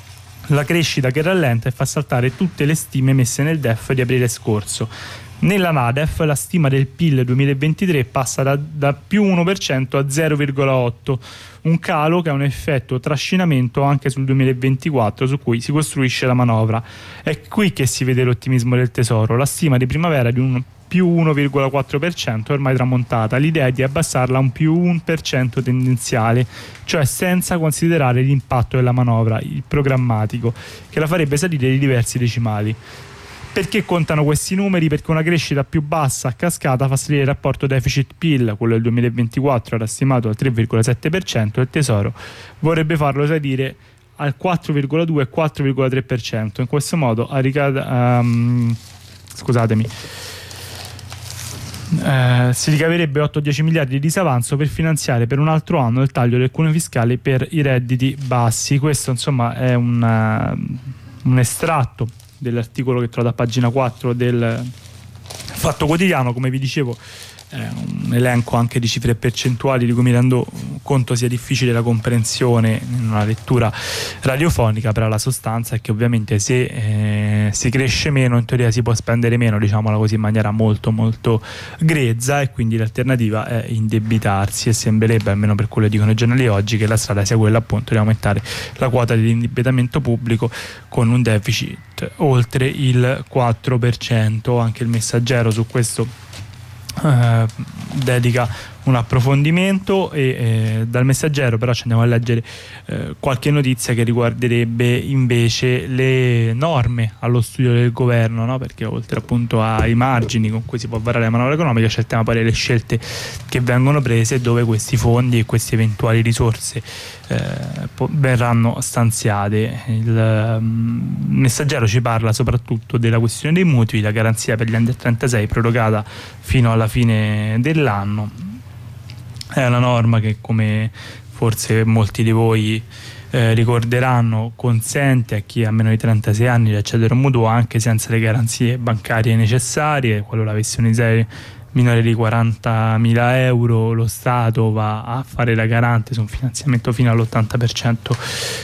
la crescita che rallenta e fa saltare tutte le stime messe nel D E F di aprile scorso. Nella NADEF la stima del P I L duemilaventitré passa da, da più uno per cento a zero virgola otto, un calo che ha un effetto trascinamento anche sul duemilaventiquattro, su cui si costruisce la manovra. È qui che si vede l'ottimismo del Tesoro. La stima di primavera di un più uno virgola quattro per cento è ormai tramontata. L'idea è di abbassarla a un più uno per cento tendenziale, cioè senza considerare l'impatto della manovra, il programmatico, che la farebbe salire di diversi decimali. Perché contano questi numeri? Perché una crescita più bassa a cascata fa salire il rapporto deficit-P I L. Quello del duemilaventiquattro era stimato al tre virgola sette per cento e il Tesoro vorrebbe farlo salire al quattro virgola due e quattro virgola tre per cento. In questo modo a ricada, um, scusatemi Eh, si ricaverebbe otto dieci miliardi di disavanzo per finanziare per un altro anno il taglio del cuneo fiscale per i redditi bassi. Questo insomma è un, uh, un estratto dell'articolo che trovo a pagina quattro del Fatto Quotidiano. Come vi dicevo, è un elenco anche di cifre percentuali di cui mi rendo conto sia difficile la comprensione in una lettura radiofonica, però la sostanza è che ovviamente se eh, si cresce meno, in teoria si può spendere meno, diciamola così in maniera molto molto grezza, e quindi l'alternativa è indebitarsi, e sembrerebbe, almeno per quello che dicono i giornali oggi, che la strada sia quella appunto di aumentare la quota di indebitamento pubblico con un deficit oltre il quattro per cento. Anche il Messaggero su questo Uh, dedica un approfondimento. E eh, dal Messaggero però ci andiamo a leggere eh, qualche notizia che riguarderebbe invece le norme allo studio del governo, no? Perché oltre appunto ai margini con cui si può varare la manovra economica c'è il tema poi delle scelte che vengono prese, dove questi fondi e queste eventuali risorse eh, verranno stanziate. Il um, Messaggero ci parla soprattutto della questione dei mutui, la garanzia per gli under trentasei prorogata fino alla fine dell'anno. È una norma che, come forse molti di voi eh, ricorderanno, consente a chi ha meno di trentasei anni di accedere a un mutuo anche senza le garanzie bancarie necessarie. Qualora avesse un I S E E minore di quarantamila euro, lo Stato va a fare la garante su un finanziamento fino all'ottanta per cento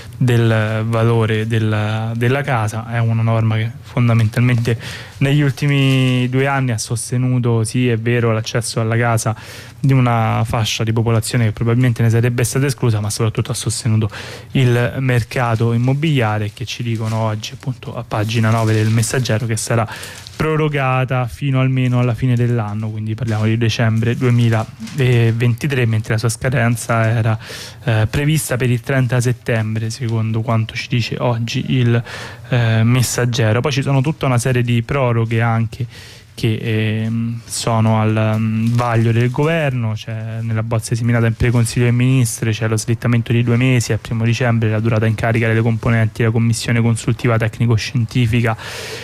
del valore della, della casa. È una norma che fondamentalmente negli ultimi due anni ha sostenuto, sì è vero, l'accesso alla casa di una fascia di popolazione che probabilmente ne sarebbe stata esclusa, ma soprattutto ha sostenuto il mercato immobiliare, che ci dicono oggi appunto a pagina nove del Messaggero che sarà prorogata fino almeno alla fine dell'anno, quindi parliamo di dicembre duemilaventitré, mentre la sua scadenza era eh, prevista per il trenta settembre, secondo quanto ci dice oggi il eh, Messaggero. Poi ci sono tutta una serie di proroghe anche che eh, sono al um, vaglio del governo. C'è nella bozza esaminata in pre-consiglio dei ministri c'è lo slittamento di due mesi al primo dicembre la durata in carica delle componenti della commissione consultiva tecnico-scientifica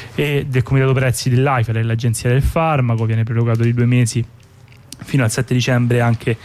e del comitato prezzi dell'AIFA, dell'Agenzia del Farmaco. Viene prorogato di due mesi fino al sette dicembre anche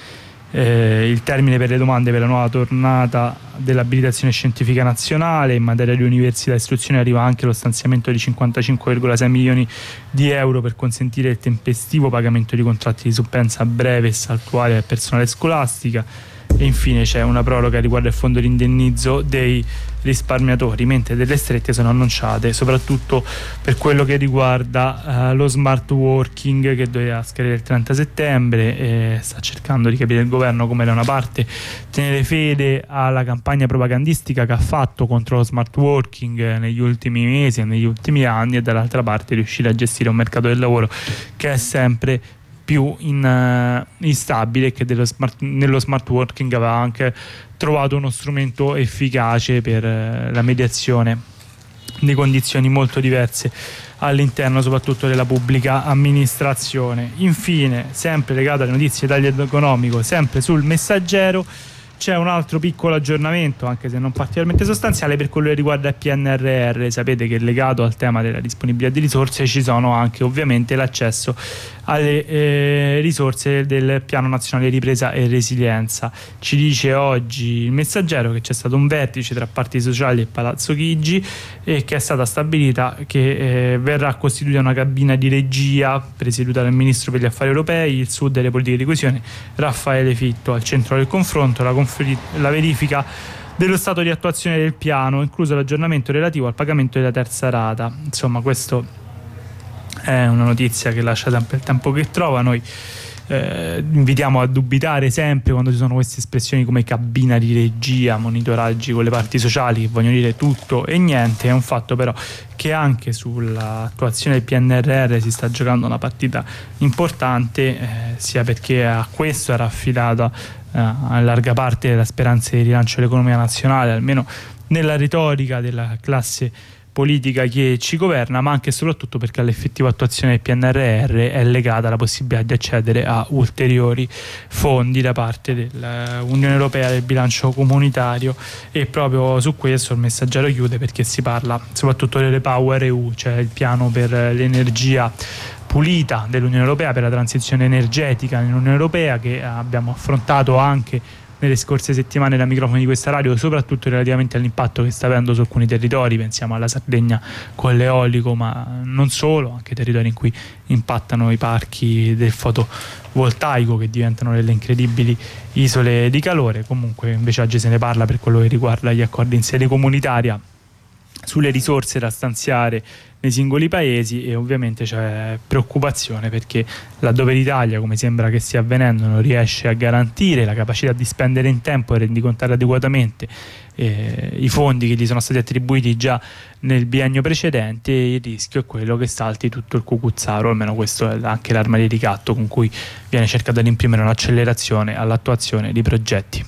Eh, il termine per le domande per la nuova tornata dell'abilitazione scientifica nazionale. In materia di università e istruzione arriva anche lo stanziamento di cinquantacinque virgola sei milioni di euro per consentire il tempestivo pagamento di contratti di supplenza breve e saltuaria al personale scolastica. E infine c'è una proroga riguardo il fondo di indennizzo dei risparmiatori, mentre delle strette sono annunciate soprattutto per quello che riguarda uh, lo smart working, che doveva scadere il trenta settembre. E sta cercando di capire il governo come da una parte tenere fede alla campagna propagandistica che ha fatto contro lo smart working negli ultimi mesi e negli ultimi anni, e dall'altra parte riuscire a gestire un mercato del lavoro che è sempre più in, uh, instabile, che dello smart, nello smart working aveva anche trovato uno strumento efficace per uh, la mediazione di condizioni molto diverse all'interno soprattutto della pubblica amministrazione. Infine, sempre legato alle notizie di taglio economico, sempre sul Messaggero, c'è un altro piccolo aggiornamento, anche se non particolarmente sostanziale, per quello che riguarda il P N R R. Sapete che legato al tema della disponibilità di risorse ci sono anche ovviamente l'accesso alle eh, risorse del Piano Nazionale di Ripresa e Resilienza. Ci dice oggi il Messaggero che c'è stato un vertice tra parti sociali e Palazzo Chigi e che è stata stabilita che eh, verrà costituita una cabina di regia presieduta dal Ministro per gli Affari Europei, il Sud e le politiche di coesione Raffaele Fitto. Al centro del confronto la conf- la verifica dello stato di attuazione del piano, incluso l'aggiornamento relativo al pagamento della terza rata. Insomma, questo è una notizia che lascia sempre il tempo che trova. Noi eh, invitiamo a dubitare sempre quando ci sono queste espressioni come cabina di regia, monitoraggi con le parti sociali, che vogliono dire tutto e niente. È un fatto però che anche sull'attuazione del P N R R si sta giocando una partita importante, eh, sia perché a questo era affidata a larga parte della speranza di rilancio dell'economia nazionale, almeno nella retorica della classe politica che ci governa, ma anche e soprattutto perché all'effettiva attuazione del P N R R è legata la possibilità di accedere a ulteriori fondi da parte dell'Unione Europea, del bilancio comunitario. E proprio su questo il Messaggero chiude, perché si parla soprattutto delle Power E U, cioè il piano per l'energia pulita dell'Unione Europea, per la transizione energetica nell'Unione Europea, che abbiamo affrontato anche nelle scorse settimane da microfoni di questa radio, soprattutto relativamente all'impatto che sta avendo su alcuni territori. Pensiamo alla Sardegna con l'eolico, ma non solo, anche territori in cui impattano i parchi del fotovoltaico, che diventano delle incredibili isole di calore. Comunque invece oggi se ne parla per quello che riguarda gli accordi in sede comunitaria sulle risorse da stanziare nei singoli paesi, e ovviamente c'è preoccupazione perché laddove l'Italia, come sembra che stia avvenendo, non riesce a garantire la capacità di spendere in tempo e rendicontare adeguatamente eh, i fondi che gli sono stati attribuiti già nel biennio precedente, il rischio è quello che salti tutto il cucuzzaro, almeno questo è anche l'arma di ricatto con cui viene cercato di imprimere un'accelerazione all'attuazione di progetti.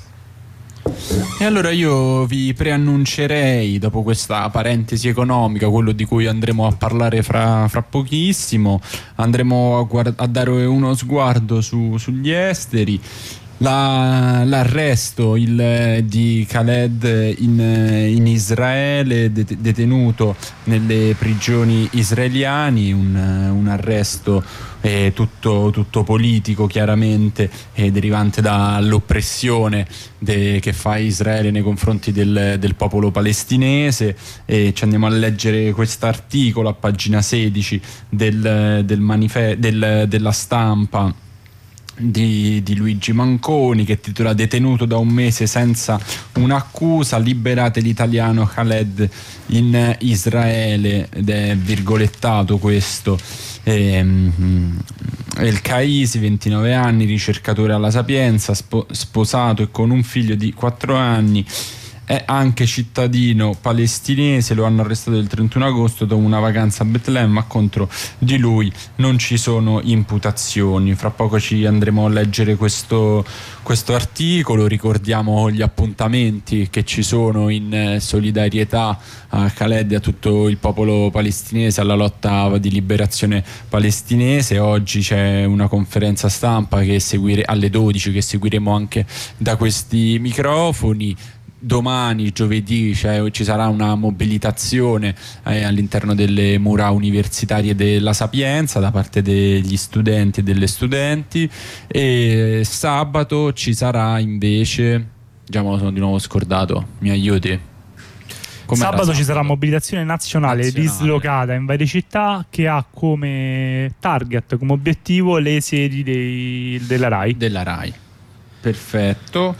E allora io vi preannuncerei, dopo questa parentesi economica, quello di cui andremo a parlare fra, fra pochissimo. Andremo a, guard- a dare uno sguardo su, sugli esteri. La, l'arresto il, di Khaled in, in Israele, det- detenuto nelle prigioni israeliane, un, un arresto eh, tutto, tutto politico, chiaramente eh, derivante dall'oppressione de- che fa Israele nei confronti del, del popolo palestinese. E ci andiamo a leggere quest'articolo a pagina sedici del, del manife- del, della Stampa Di, di Luigi Manconi, che titola "Detenuto da un mese senza un'accusa, liberate l'italiano Khaled in Israele", ed è virgolettato questo. ehm, El Kaisi, ventinove anni, ricercatore alla Sapienza, spo, sposato e con un figlio di quattro anni, è anche cittadino palestinese. Lo hanno arrestato il trentuno agosto dopo una vacanza a Betlemme, ma contro di lui non ci sono imputazioni. Fra poco ci andremo a leggere questo, questo articolo. Ricordiamo gli appuntamenti che ci sono in solidarietà a Khaled e a tutto il popolo palestinese, alla lotta di liberazione palestinese. Oggi c'è una conferenza stampa che seguire alle dodici, che seguiremo anche da questi microfoni. Domani, giovedì, cioè, ci sarà una mobilitazione eh, all'interno delle mura universitarie della Sapienza da parte degli studenti e delle studenti, e sabato ci sarà invece, già me lo sono di nuovo scordato, mi aiuti? Com'era sabato, sabato ci sarà mobilitazione nazionale, nazionale dislocata in varie città, che ha come target, come obiettivo, le sedi dei, della RAI. Della RAI. Perfetto.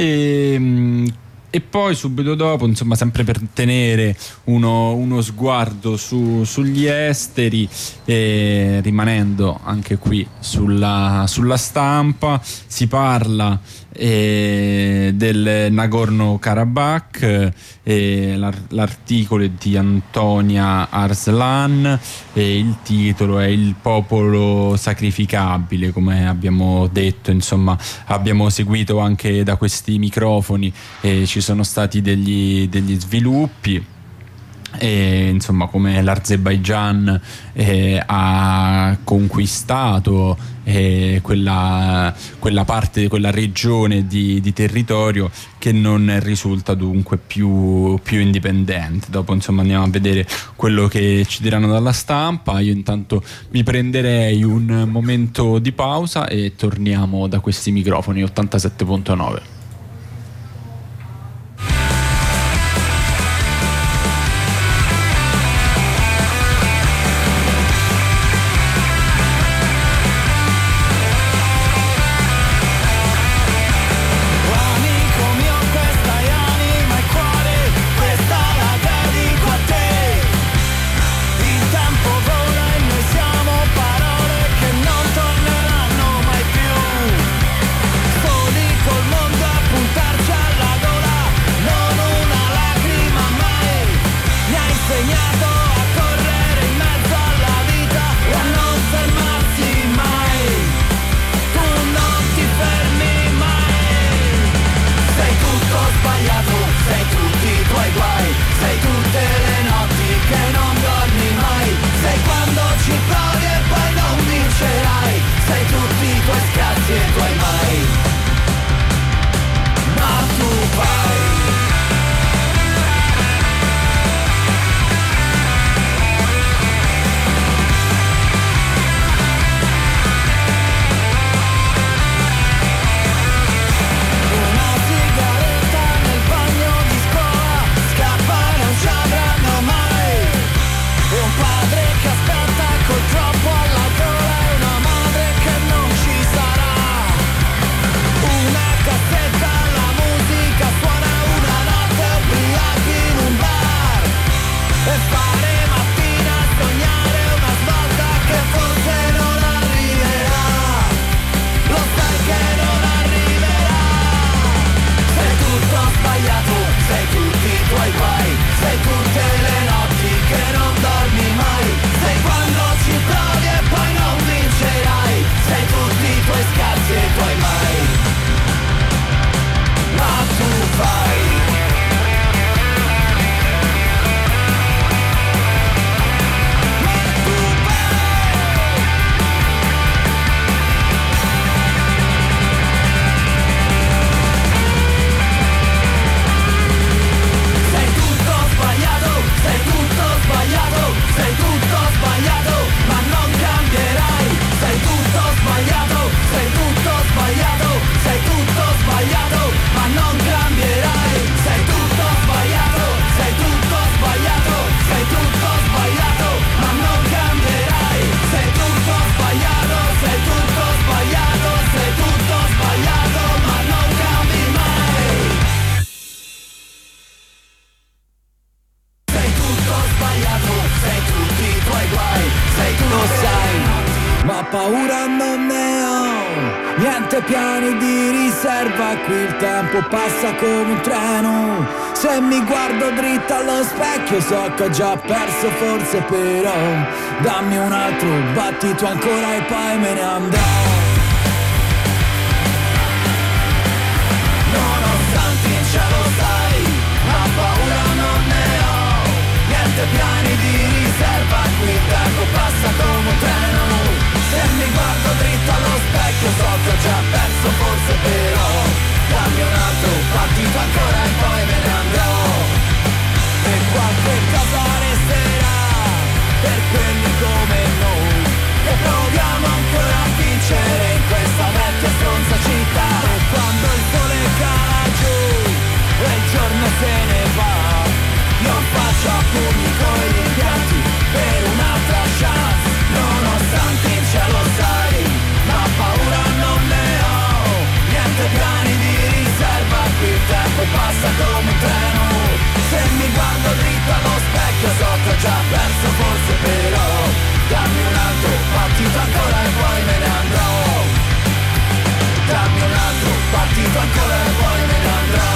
E E poi subito dopo, insomma, sempre per tenere uno, uno sguardo su, sugli esteri, eh, rimanendo anche qui sulla, sulla Stampa, si parla eh, del Nagorno-Karabakh. eh, l'ar- l'articolo è di Antonia Arslan e il titolo è "Il popolo sacrificabile", come abbiamo detto. Insomma, abbiamo seguito anche da questi microfoni, eh, ci sono stati degli, degli sviluppi, e insomma come l'Azerbaigian eh, ha conquistato eh, quella, quella parte, quella regione di, di territorio che non risulta dunque più, più indipendente. Dopo, insomma, andiamo a vedere quello che ci diranno dalla Stampa. Io intanto mi prenderei un momento di pausa e torniamo da questi microfoni ottantasette virgola nove. Una cassetta, la musica suona niente piani di riserva, qui il tempo passa come un treno. Se mi guardo dritto allo specchio so che ho già perso forse, però dammi un altro battito ancora e poi me ne andrò. Nonostante in cielo sai, ma paura non ne ho, niente piani di riserva, qui il tempo passa come un treno. Se mi guardo dritto allo specchio so che ho già perso forse, però dammi un altro partito ancora e poi me ne andrò. E qualche cosa resterà per quelli come noi, che proviamo ancora a vincere in questa vecchia stronza città. E quando il sole cala giù e il giorno se ne va, io faccio a pugni coi rimpianti per un'altra chance. Nonostante il cielo sai, ma paura non ne ho, niente piani di riserva, qui il tempo passa come un treno. Se mi guardo dritto allo specchio so che ho già perso forse, però dammi un altro partito ancora e poi me ne andrò. Dammi un altro partito ancora e poi me ne andrò.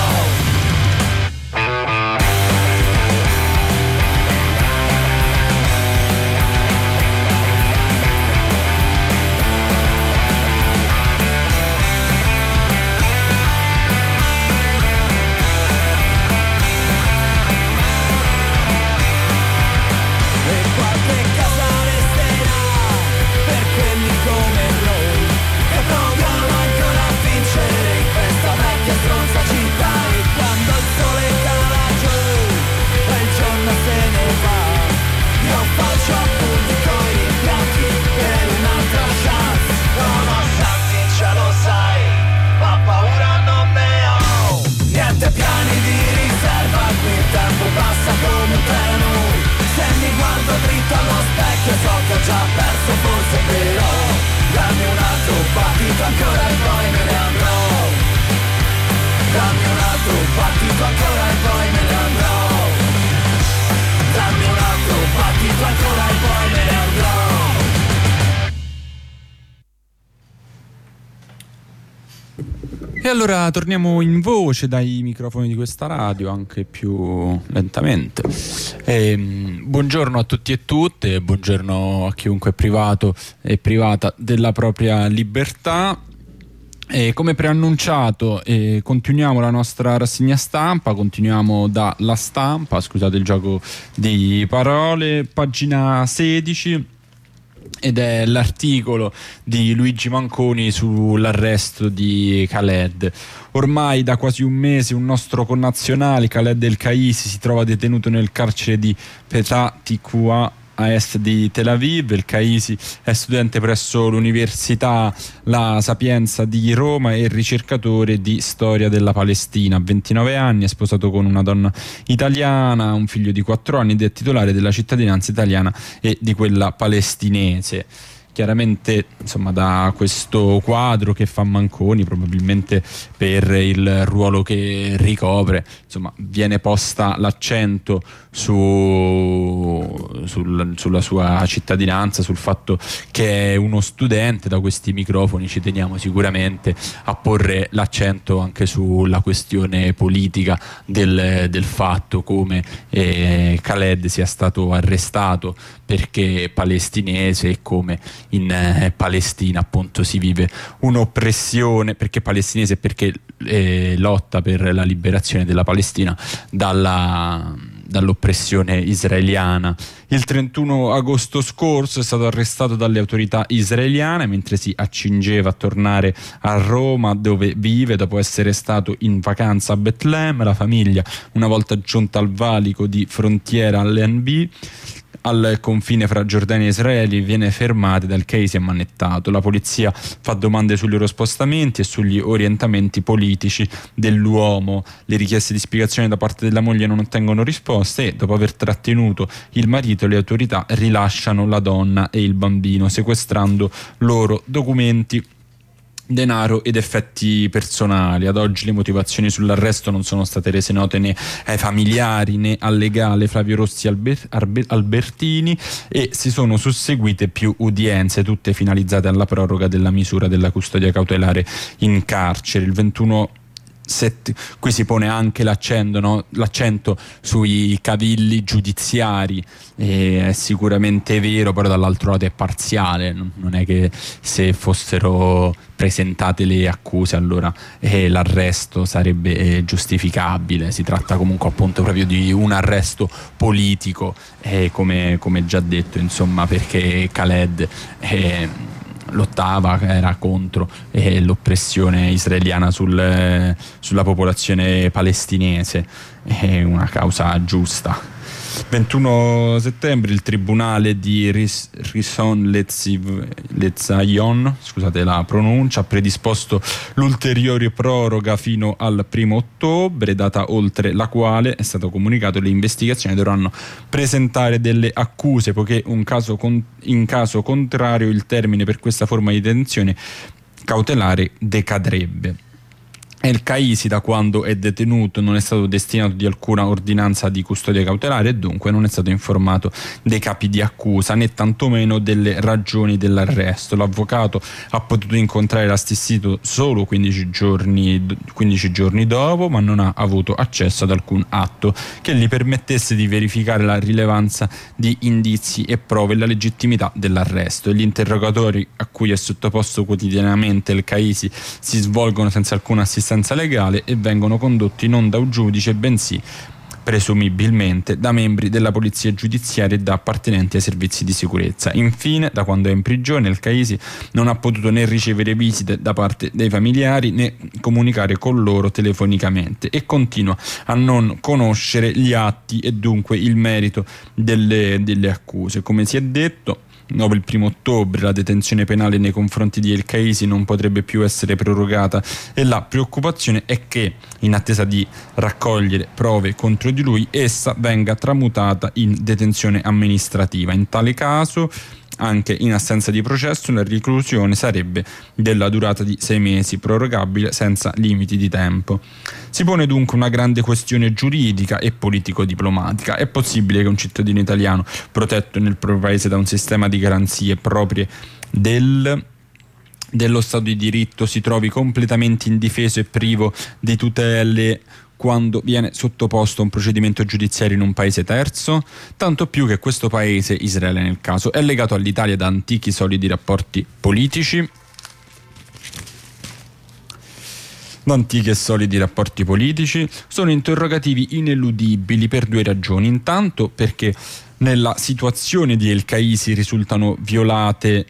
E allora torniamo in voce dai microfoni di questa radio, anche più lentamente. E, buongiorno a tutti e tutte, buongiorno a chiunque è privato e privata della propria libertà. E come preannunciato eh, continuiamo la nostra rassegna stampa, continuiamo da La Stampa, scusate il gioco di parole, pagina sedici. Ed è l'articolo di Luigi Manconi sull'arresto di Khaled. Ormai da quasi un mese un nostro connazionale, Khaled El Khaisi, si trova detenuto nel carcere di Petah Tikwa a est di Tel Aviv. El Khaisi è studente presso l'Università La Sapienza di Roma e ricercatore di storia della Palestina. A ventinove anni, è sposato con una donna italiana, ha un figlio di quattro anni ed è titolare della cittadinanza italiana e di quella palestinese. Chiaramente, insomma, da questo quadro che fa Manconi, probabilmente per il ruolo che ricopre, insomma, viene posta l'accento su, sul, sulla sua cittadinanza, sul fatto che è uno studente. Da questi microfoni ci teniamo sicuramente a porre l'accento anche sulla questione politica del, del fatto come eh, Khaled sia stato arrestato perché palestinese e come in eh, Palestina appunto si vive un'oppressione, perché palestinese e perché eh, lotta per la liberazione della Palestina dalla, dall'oppressione israeliana. Il trentuno agosto scorso è stato arrestato dalle autorità israeliane mentre si accingeva a tornare a Roma, dove vive dopo essere stato in vacanza a Betlemme. La famiglia, una volta giunta al valico di frontiera all'N B al confine fra Giordania e Israele, viene fermata dal Khaisi ammanettato. La polizia fa domande sui loro spostamenti e sugli orientamenti politici dell'uomo. Le richieste di spiegazione da parte della moglie non ottengono risposte e, dopo aver trattenuto il marito, le autorità rilasciano la donna e il bambino, sequestrando loro documenti denaro ed effetti personali. Ad oggi le motivazioni sull'arresto non sono state rese note né ai familiari né al legale Flavio Rossi Alber- Arbe- Albertini e si sono susseguite più udienze, tutte finalizzate alla proroga della misura della custodia cautelare in carcere. Il ventuno Set, qui si pone anche l'accento, no? l'accento sui cavilli giudiziari, e è sicuramente vero, però dall'altro lato è parziale, non è che se fossero presentate le accuse allora eh, l'arresto sarebbe eh, giustificabile. Si tratta comunque appunto proprio di un arresto politico, eh, come, come già detto, insomma, perché Khaled eh, lottava, era contro eh, l'oppressione israeliana sul, eh, sulla popolazione palestinese, è una causa giusta. ventuno settembre il tribunale di Ris- Rishon LeZion, scusate la pronuncia, ha predisposto l'ulteriore proroga fino al primo ottobre, data oltre la quale è stato comunicato le investigazioni dovranno presentare delle accuse, poiché un caso con- in caso contrario il termine per questa forma di detenzione cautelare decadrebbe. El Kaisi, da quando è detenuto, non è stato destinato di alcuna ordinanza di custodia cautelare e dunque non è stato informato dei capi di accusa né tantomeno delle ragioni dell'arresto. L'avvocato ha potuto incontrare l'assistito solo quindici giorni, quindici giorni dopo, ma non ha avuto accesso ad alcun atto che gli permettesse di verificare la rilevanza di indizi e prove e la legittimità dell'arresto. E gli interrogatori a cui è sottoposto quotidianamente El Kaisi si svolgono senza alcuna assistenza legale e vengono condotti non da un giudice bensì presumibilmente da membri della polizia giudiziaria e da appartenenti ai servizi di sicurezza. Infine, da quando è in prigione, El Kaisi non ha potuto né ricevere visite da parte dei familiari né comunicare con loro telefonicamente e continua a non conoscere gli atti e dunque il merito delle, delle accuse. Come si è detto, dopo il primo ottobre la detenzione penale nei confronti di El Kaisi non potrebbe più essere prorogata e la preoccupazione è che, in attesa di raccogliere prove contro di lui, essa venga tramutata in detenzione amministrativa. In tale caso, anche in assenza di processo, la reclusione sarebbe della durata di sei mesi, prorogabile senza limiti di tempo. Si pone dunque una grande questione giuridica e politico-diplomatica. È possibile che un cittadino italiano protetto nel proprio paese da un sistema di garanzie proprie del dello Stato di diritto si trovi completamente indifeso e privo di tutele quando viene sottoposto a un procedimento giudiziario in un paese terzo? Tanto più che questo paese, Israele nel caso, è legato all'Italia da antichi solidi rapporti politici, da antichi e solidi rapporti politici, sono interrogativi ineludibili per due ragioni. Intanto perché nella situazione di El Kaisi risultano violate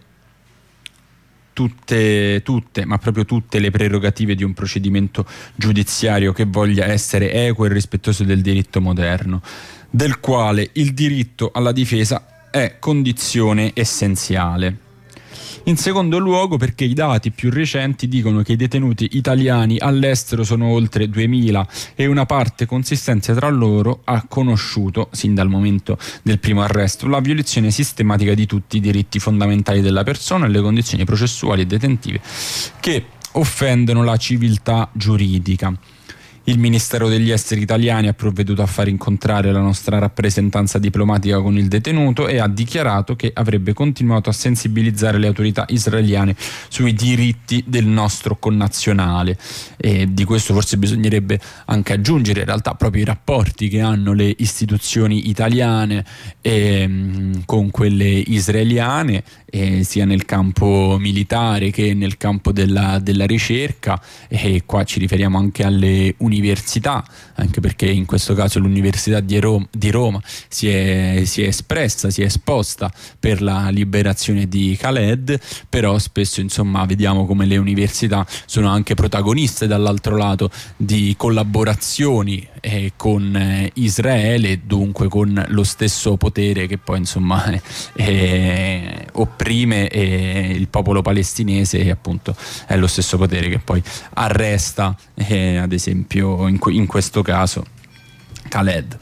Tutte, tutte, ma proprio tutte le prerogative di un procedimento giudiziario che voglia essere equo e rispettoso del diritto moderno, del quale il diritto alla difesa è condizione essenziale. In secondo luogo perché i dati più recenti dicono che i detenuti italiani all'estero sono oltre duemila e una parte consistente tra loro ha conosciuto, sin dal momento del primo arresto, la violazione sistematica di tutti i diritti fondamentali della persona e le condizioni processuali e detentive che offendono la civiltà giuridica. Il Ministero degli Esteri italiani ha provveduto a far incontrare la nostra rappresentanza diplomatica con il detenuto e ha dichiarato che avrebbe continuato a sensibilizzare le autorità israeliane sui diritti del nostro connazionale. E di questo forse bisognerebbe anche aggiungere in realtà proprio i rapporti che hanno le istituzioni italiane e, con quelle israeliane, eh, sia nel campo militare che nel campo della, della ricerca, e qua ci riferiamo anche alle università, anche perché in questo caso l'Università di Roma, di Roma si, è, si è espressa, si è esposta per la liberazione di Khaled, però spesso insomma vediamo come le università sono anche protagoniste dall'altro lato di collaborazioni eh, con eh, Israele, dunque con lo stesso potere che poi insomma eh, opprime eh, il popolo palestinese, e appunto è lo stesso potere che poi arresta eh, ad esempio in, in questo caso Khaled.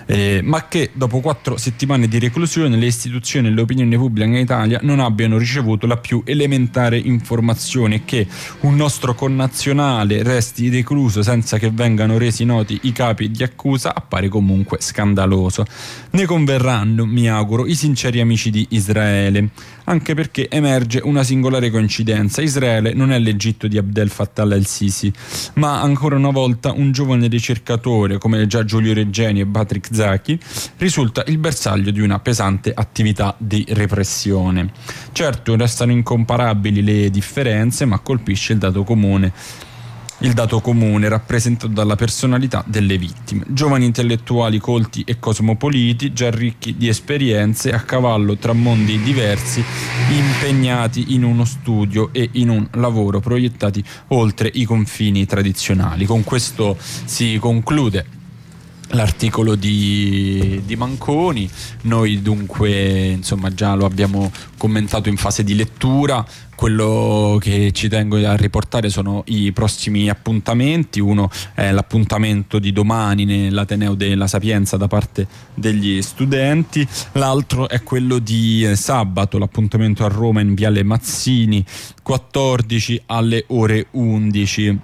eh, ma che dopo quattro settimane di reclusione le istituzioni e l'opinione pubblica in Italia non abbiano ricevuto la più elementare informazione, che un nostro connazionale resti recluso senza che vengano resi noti i capi di accusa appare comunque scandaloso. Ne converranno, mi auguro, i sinceri amici di Israele, anche perché emerge una singolare coincidenza: Israele non è l'Egitto di Abdel Fattah el-Sisi, ma ancora una volta un giovane ricercatore come già Giulio Regeni e Patrick Zaki risulta il bersaglio di una pesante attività di repressione. Certo, restano incomparabili le differenze, ma colpisce il dato comune Il dato comune rappresentato dalla personalità delle vittime: giovani intellettuali colti e cosmopoliti, già ricchi di esperienze, a cavallo tra mondi diversi, impegnati in uno studio e in un lavoro proiettati oltre i confini tradizionali. Con questo si conclude l'articolo di, di Manconi. Noi dunque insomma già lo abbiamo commentato in fase di lettura. Quello che ci tengo a riportare sono i prossimi appuntamenti. Uno è l'appuntamento di domani nell'Ateneo della Sapienza da parte degli studenti, l'altro è quello di sabato, l'appuntamento a Roma in Viale Mazzini, quattordici alle ore undici.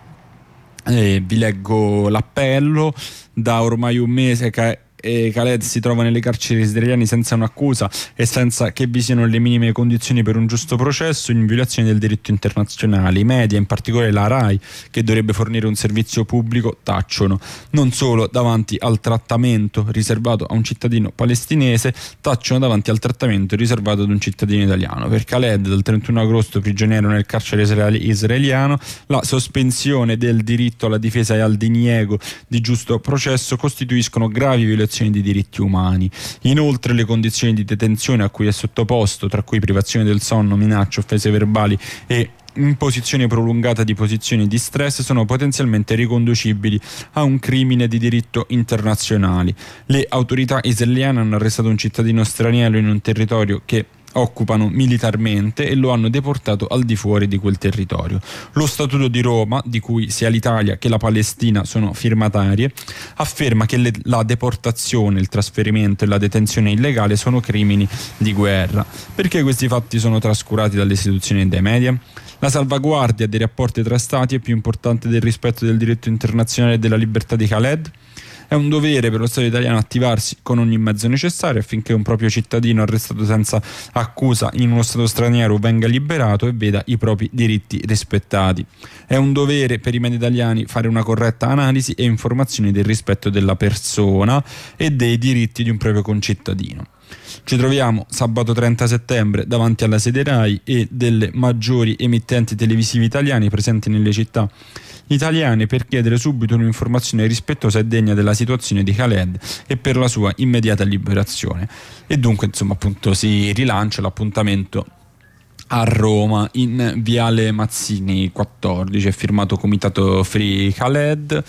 Eh, vi leggo l'appello: da ormai un mese che e Khaled si trova nelle carceri israeliane senza un'accusa e senza che vi siano le minime condizioni per un giusto processo, in violazione del diritto internazionale. I media, in particolare la RAI, che dovrebbe fornire un servizio pubblico, tacciono. Non solo davanti al trattamento riservato a un cittadino palestinese, tacciono davanti al trattamento riservato ad un cittadino italiano. Per Khaled, dal trentuno agosto prigioniero nel carcere israeliano, la sospensione del diritto alla difesa e al diniego di giusto processo costituiscono gravi violazioni di diritti umani. Inoltre le condizioni di detenzione a cui è sottoposto, tra cui privazione del sonno, minacce, offese verbali e imposizione prolungata di posizioni di stress, sono potenzialmente riconducibili a un crimine di diritto internazionale. Le autorità israeliane hanno arrestato un cittadino straniero in un territorio che occupano militarmente e lo hanno deportato al di fuori di quel territorio. Lo Statuto di Roma, di cui sia l'Italia che la Palestina sono firmatarie, afferma che le, la deportazione, il trasferimento e la detenzione illegale sono crimini di guerra. Perché questi fatti sono trascurati dalle istituzioni e dai media? La salvaguardia dei rapporti tra stati è più importante del rispetto del diritto internazionale e della libertà di Khaled? È un dovere per lo Stato italiano attivarsi con ogni mezzo necessario affinché un proprio cittadino arrestato senza accusa in uno Stato straniero venga liberato e veda i propri diritti rispettati. È un dovere per i media italiani fare una corretta analisi e informazioni del rispetto della persona e dei diritti di un proprio concittadino. Ci troviamo sabato trenta settembre davanti alla sede RAI e delle maggiori emittenti televisive italiane presenti nelle città italiane per chiedere subito un'informazione rispettosa e degna della situazione di Khaled e per la sua immediata liberazione. E dunque insomma appunto si rilancia l'appuntamento a Roma in Viale Mazzini quattordici, è firmato Comitato Free Khaled.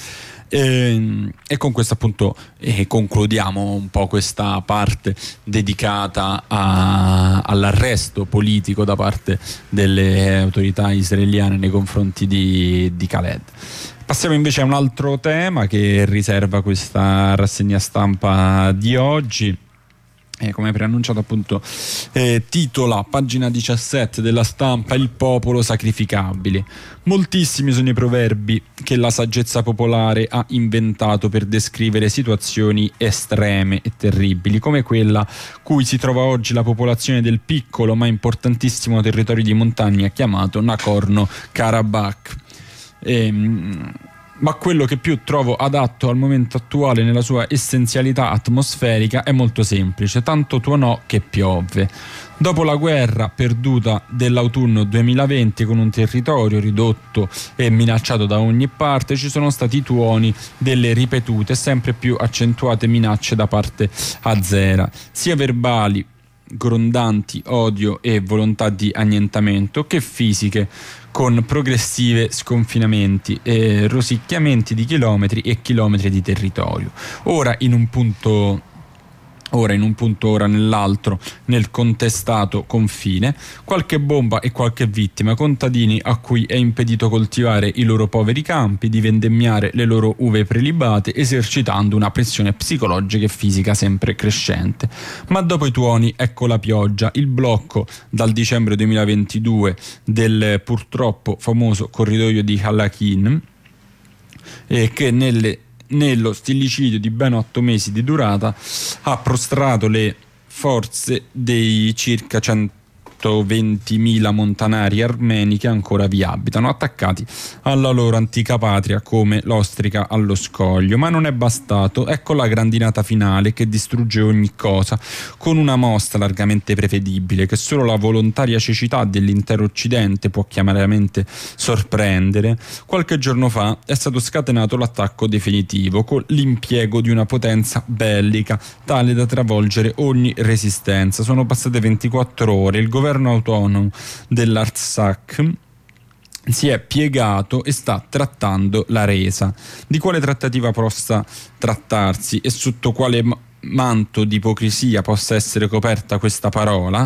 E, e con questo appunto eh, concludiamo un po' questa parte dedicata a, all'arresto politico da parte delle autorità israeliane nei confronti di, di Khaled. Passiamo invece a un altro tema che riserva questa rassegna stampa di oggi. Eh, come preannunciato appunto eh, titola, pagina diciassette della Stampa, il popolo sacrificabile. Moltissimi sono i proverbi che la saggezza popolare ha inventato per descrivere situazioni estreme e terribili, come quella cui si trova oggi la popolazione del piccolo ma importantissimo territorio di montagna chiamato Nagorno-Karabakh. Ehm Ma quello che più trovo adatto al momento attuale nella sua essenzialità atmosferica è molto semplice: tanto tuonò che piove. Dopo la guerra perduta dell'autunno duemilaventi, con un territorio ridotto e minacciato da ogni parte, ci sono stati i tuoni delle ripetute e sempre più accentuate minacce da parte azera, sia verbali, grondanti odio e volontà di annientamento, che fisiche, con progressive sconfinamenti e rosicchiamenti di chilometri e chilometri di territorio. Ora in un punto ora in un punto, ora nell'altro, nel contestato confine, qualche bomba e qualche vittima, contadini a cui è impedito coltivare i loro poveri campi, di vendemmiare le loro uve prelibate, esercitando una pressione psicologica e fisica sempre crescente. Ma dopo i tuoni ecco la pioggia, il blocco dal dicembre duemilaventidue del purtroppo famoso corridoio di Halakin, eh, che nelle nello stillicidio di ben otto mesi di durata ha prostrato le forze dei circa centoventimila montanari armeni che ancora vi abitano, attaccati alla loro antica patria come l'ostrica allo scoglio. Ma non è bastato, ecco la grandinata finale che distrugge ogni cosa, con una mossa largamente prevedibile che solo la volontaria cecità dell'intero Occidente può chiaramente sorprendere. Qualche giorno fa è stato scatenato l'attacco definitivo, con l'impiego di una potenza bellica tale da travolgere ogni resistenza. Sono passate ventiquattro ore, il governo autonomo dell'Artsakh si è piegato e sta trattando la resa. Di quale trattativa possa trattarsi e sotto quale manto di ipocrisia possa essere coperta questa parola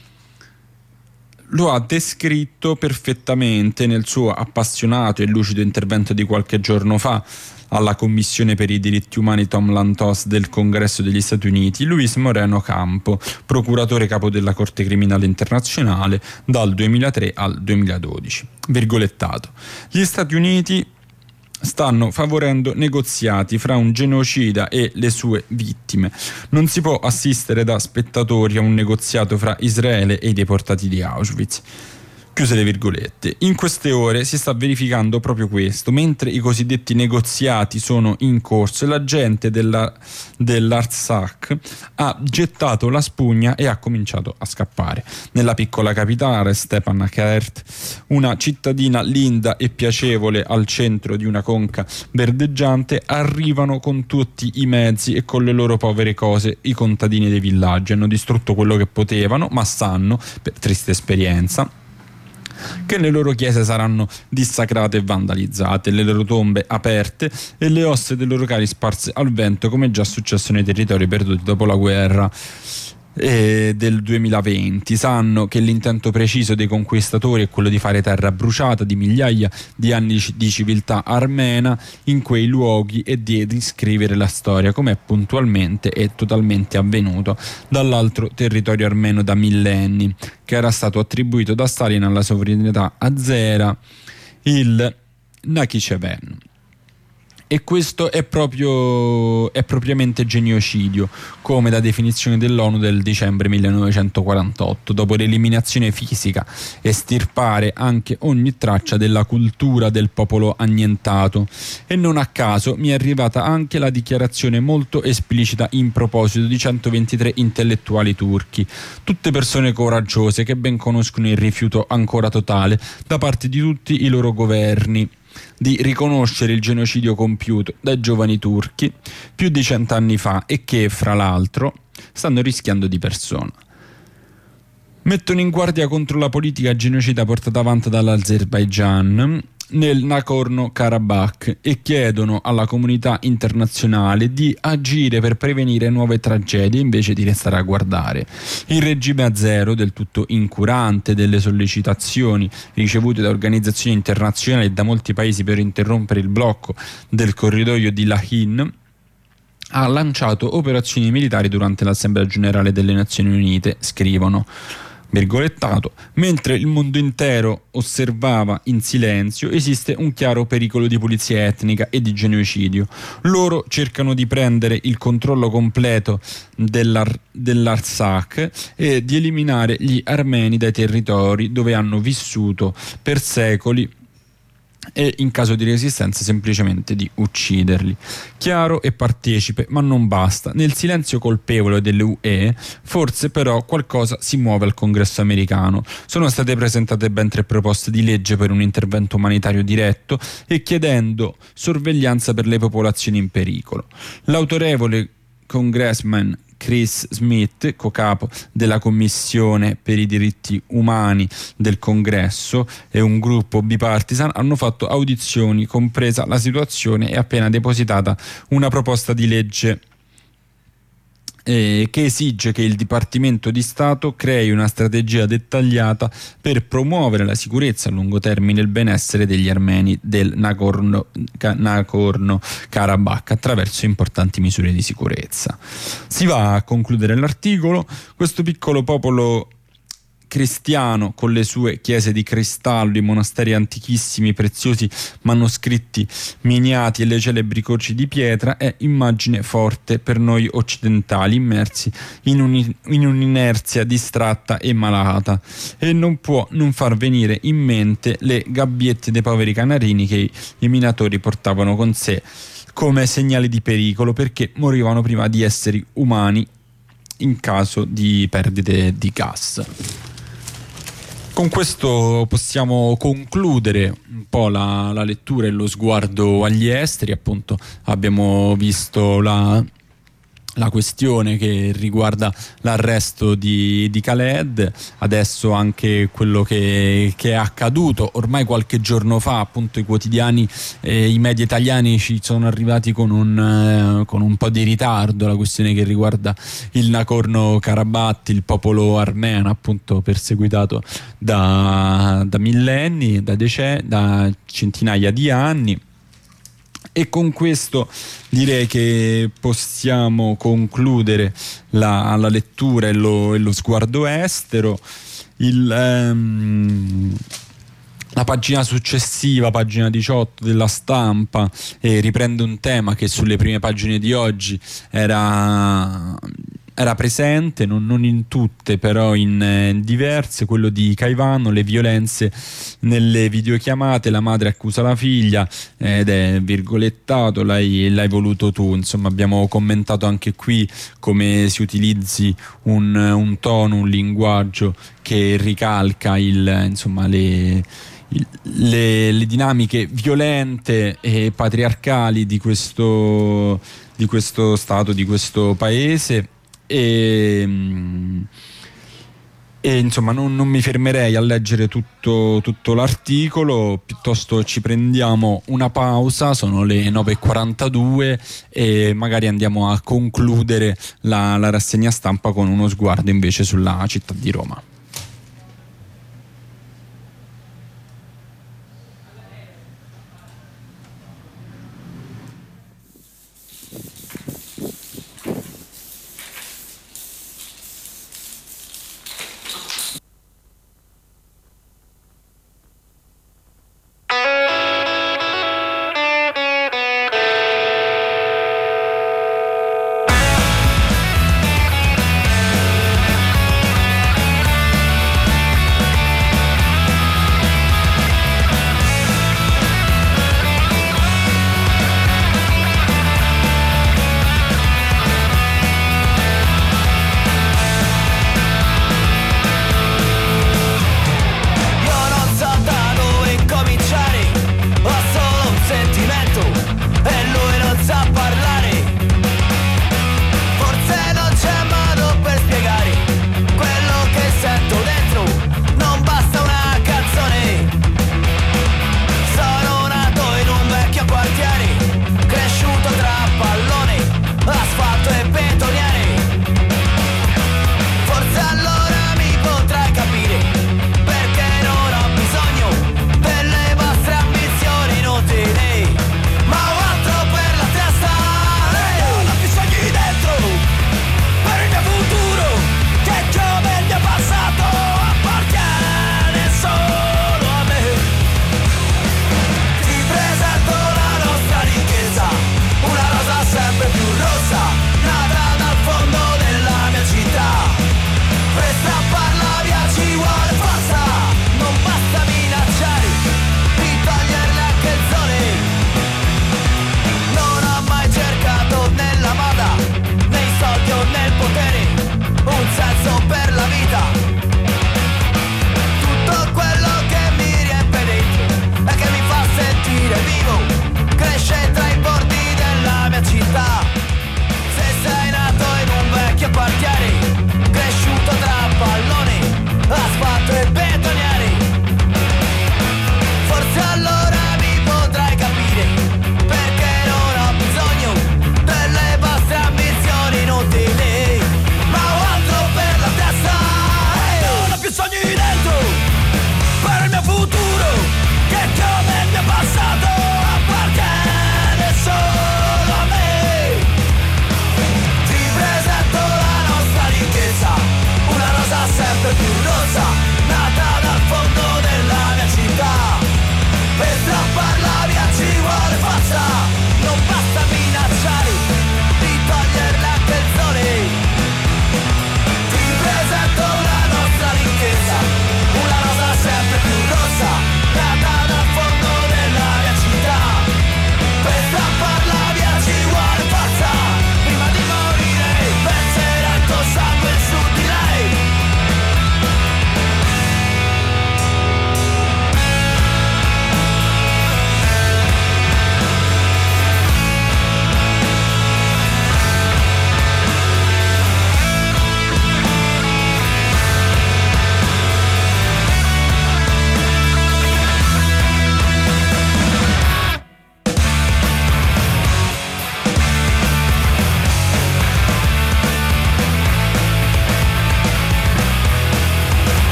lo ha descritto perfettamente nel suo appassionato e lucido intervento di qualche giorno fa alla Commissione per i diritti umani Tom Lantos del Congresso degli Stati Uniti, Luis Moreno Campo, procuratore capo della Corte Criminale Internazionale dal duemilatré al duemiladodici. Virgolettato: gli Stati Uniti stanno favorendo negoziati fra un genocida e le sue vittime. Non si può assistere da spettatori a un negoziato fra Israele e i deportati di Auschwitz. Chiuse le virgolette. In queste ore si sta verificando proprio questo, mentre i cosiddetti negoziati sono in corso e la gente della, dell'Artsakh ha gettato la spugna e ha cominciato a scappare. Nella piccola capitale Stepanakert, una cittadina linda e piacevole al centro di una conca verdeggiante, arrivano con tutti i mezzi e con le loro povere cose i contadini dei villaggi. Hanno distrutto quello che potevano, ma sanno, per triste esperienza, che le loro chiese saranno dissacrate e vandalizzate, le loro tombe aperte e le ossa dei loro cari sparse al vento, come già successo nei territori perduti dopo la guerra eh, del duemilaventi. Sanno che l'intento preciso dei conquistatori è quello di fare terra bruciata di migliaia di anni di civiltà armena in quei luoghi e di riscrivere la storia come è puntualmente e totalmente avvenuto dall'altro territorio armeno da millenni, che era stato attribuito da Stalin alla sovranità azera, il Nakhichevan. E questo è proprio è propriamente genocidio, come da definizione dell'ONU del dicembre millenovecentoquarantotto. Dopo l'eliminazione fisica, estirpare anche ogni traccia della cultura del popolo annientato. E non a caso mi è arrivata anche la dichiarazione molto esplicita in proposito di centoventitré intellettuali turchi, tutte persone coraggiose che ben conoscono il rifiuto ancora totale da parte di tutti i loro governi di riconoscere il genocidio compiuto dai giovani turchi più di cent'anni fa e che, fra l'altro, stanno rischiando di persona. Mettono in guardia contro la politica genocida portata avanti dall'Azerbaigian nel Nagorno-Karabakh e chiedono alla comunità internazionale di agire per prevenire nuove tragedie invece di restare a guardare. Il regime azero, del tutto incurante delle sollecitazioni ricevute da organizzazioni internazionali e da molti paesi per interrompere il blocco del corridoio di Lahin, ha lanciato operazioni militari durante l'Assemblea Generale delle Nazioni Unite, scrivono. Virgolettato: mentre il mondo intero osservava in silenzio, esiste un chiaro pericolo di pulizia etnica e di genocidio. Loro cercano di prendere il controllo completo dell'Ar- dell'Artsakh e di eliminare gli armeni dai territori dove hanno vissuto per secoli e, in caso di resistenza, semplicemente di ucciderli. Chiaro e partecipe, ma non basta. Nel silenzio colpevole dell'U E, forse però qualcosa si muove al Congresso americano. Sono state presentate ben tre proposte di legge per un intervento umanitario diretto e chiedendo sorveglianza per le popolazioni in pericolo. L'autorevole congressman Chris Smith, co-capo della Commissione per i diritti umani del Congresso, e un gruppo bipartisan hanno fatto audizioni, compresa la situazione, e appena depositata una proposta di legge eh, che esige che il Dipartimento di Stato crei una strategia dettagliata per promuovere la sicurezza a lungo termine e il benessere degli armeni del Nagorno, Nagorno-Karabakh attraverso importanti misure di sicurezza. Si va a concludere l'articolo. Questo piccolo popolo cristiano, con le sue chiese di cristallo, i monasteri antichissimi, preziosi manoscritti miniati e le celebri croci di pietra, è immagine forte per noi occidentali immersi in, un, in un'inerzia distratta e malata, e non può non far venire in mente le gabbiette dei poveri canarini che i, i minatori portavano con sé come segnali di pericolo, perché morivano prima di esseri umani in caso di perdite di gas. Con questo possiamo concludere un po' la, la lettura e lo sguardo agli esteri. Appunto abbiamo visto la, la questione che riguarda l'arresto di, di Khaled, adesso anche quello che, che è accaduto ormai qualche giorno fa. Appunto i quotidiani e i media italiani ci sono arrivati con un, eh, con un po' di ritardo, la questione che riguarda il Nagorno-Karabakh, il popolo armeno appunto perseguitato da, da millenni, da, dece- da centinaia di anni. E con questo direi che possiamo concludere la, la lettura e lo, e lo sguardo estero. Il, ehm, la pagina successiva, pagina diciotto della Stampa, eh, riprende un tema che sulle prime pagine di oggi era... era presente, non, non in tutte, però in eh, diverse, quello di Caivano, le violenze nelle videochiamate, la madre accusa la figlia ed è virgolettato, l'hai, l'hai voluto tu. Insomma, abbiamo commentato anche qui come si utilizzi un, un tono, un linguaggio che ricalca il, insomma, le... Le, le dinamiche violente e patriarcali di questo, di questo Stato, di questo paese. E, e insomma non, non mi fermerei a leggere tutto, tutto l'articolo, piuttosto ci prendiamo una pausa, sono le nove e quarantadue e magari andiamo a concludere la, la rassegna stampa con uno sguardo invece sulla città di Roma.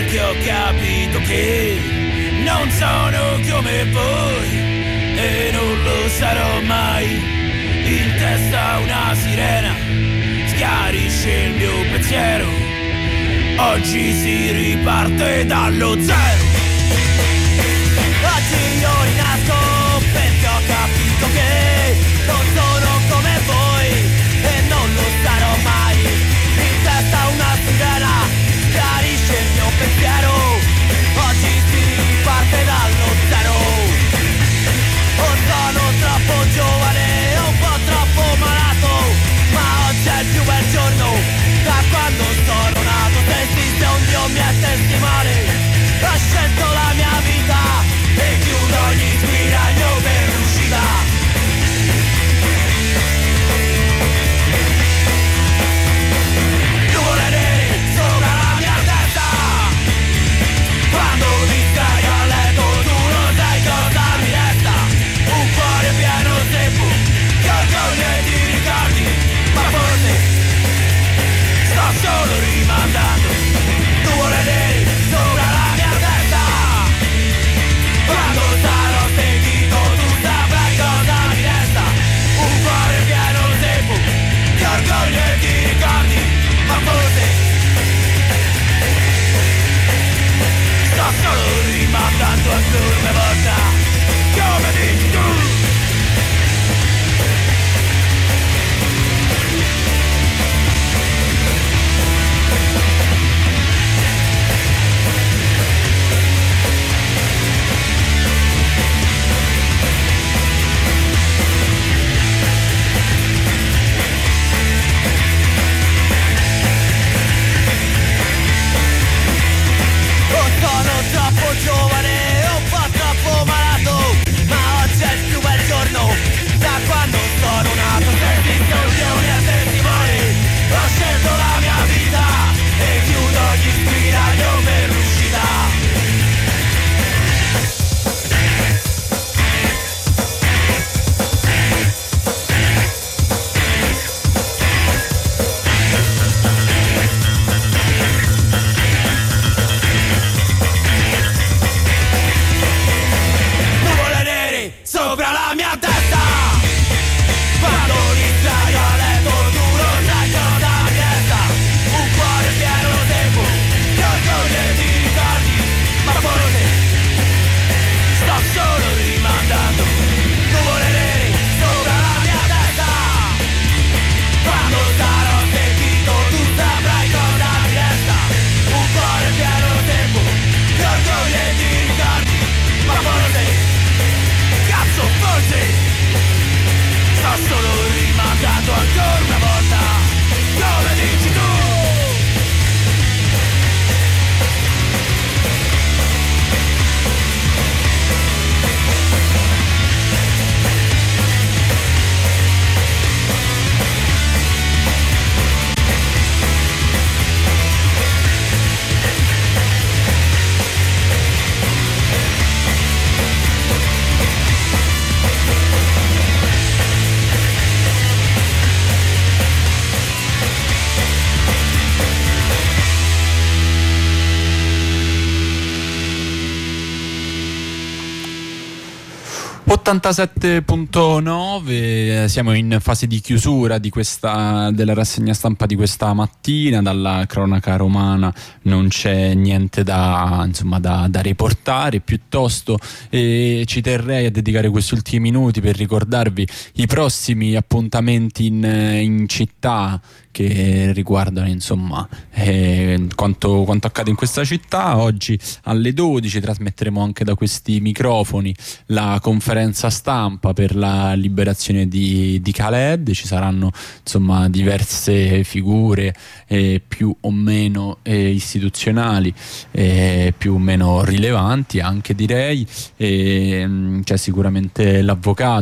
che ho capito che non sono come voi e non lo sarò mai. In testa una sirena schiarisce il mio pensiero. Oggi si riparte dallo zero. Oggi io rinasco perché ho capito che non sono come voi e non lo sarò mai. In testa una sirena schiarisce il mio pensiero. Oggi si riparte dallo zero. Oh, sono troppo giovane, un po' troppo malato, ma oggi è il più bel giorno da quando sono nato. Se esiste un Dio mi è testimone, ho scelto la mia vita e chiudo ogni spiraglio per l'uscita. Nuvole nere sopra la mia testa, quando mi stai a letto tu non sai cosa mi resta. Un cuore pieno zeppo di orgoglio e di ricordi, ma forse sto solo rimandando. Nuvole nere sopra la mia testa, quando sarò sentito tu saprai cosa mi resta. Un cuore pieno zeppo di orgoglio e di ricordi, ma forse sto solo rimandando ancora una volta. Come dici tu? Sono troppo giovane, un po' troppo malato, ma oggi è il più bel giorno da quando sono nato. Se esiste un Dio mi è testimone, ho scelto la mia vita e chiudo ogni spiraglio per l'uscita. Sopra la mia testa, quando iniziai a letto tu non sai cosa mi resta. Un cuore pieno tempo di orgoglio e di ricordi, ma forse sto solo rimandando. Nuvole nere sopra la mia testa, quando sarò sentito tu saprai cosa mi resta. Un cuore pieno tempo di orgoglio e di ricordi, ma forse cazzo, forse sto solo rimandando ancora una volta. Come dici tu? ottantasette virgola nove, siamo in fase di chiusura di questa, della rassegna stampa di questa mattina. Dalla cronaca romana non c'è niente da, insomma, da, da riportare, piuttosto eh, ci terrei a dedicare questi ultimi minuti per ricordarvi i prossimi appuntamenti in, in città che riguardano insomma eh, quanto, quanto accade in questa città. Oggi alle dodici trasmetteremo anche da questi microfoni la conferenza stampa per la liberazione di, di Khaled. Ci saranno insomma diverse figure eh, più o meno eh, istituzionali, eh, più o meno rilevanti anche direi. Eh, c'è sicuramente l'avvocato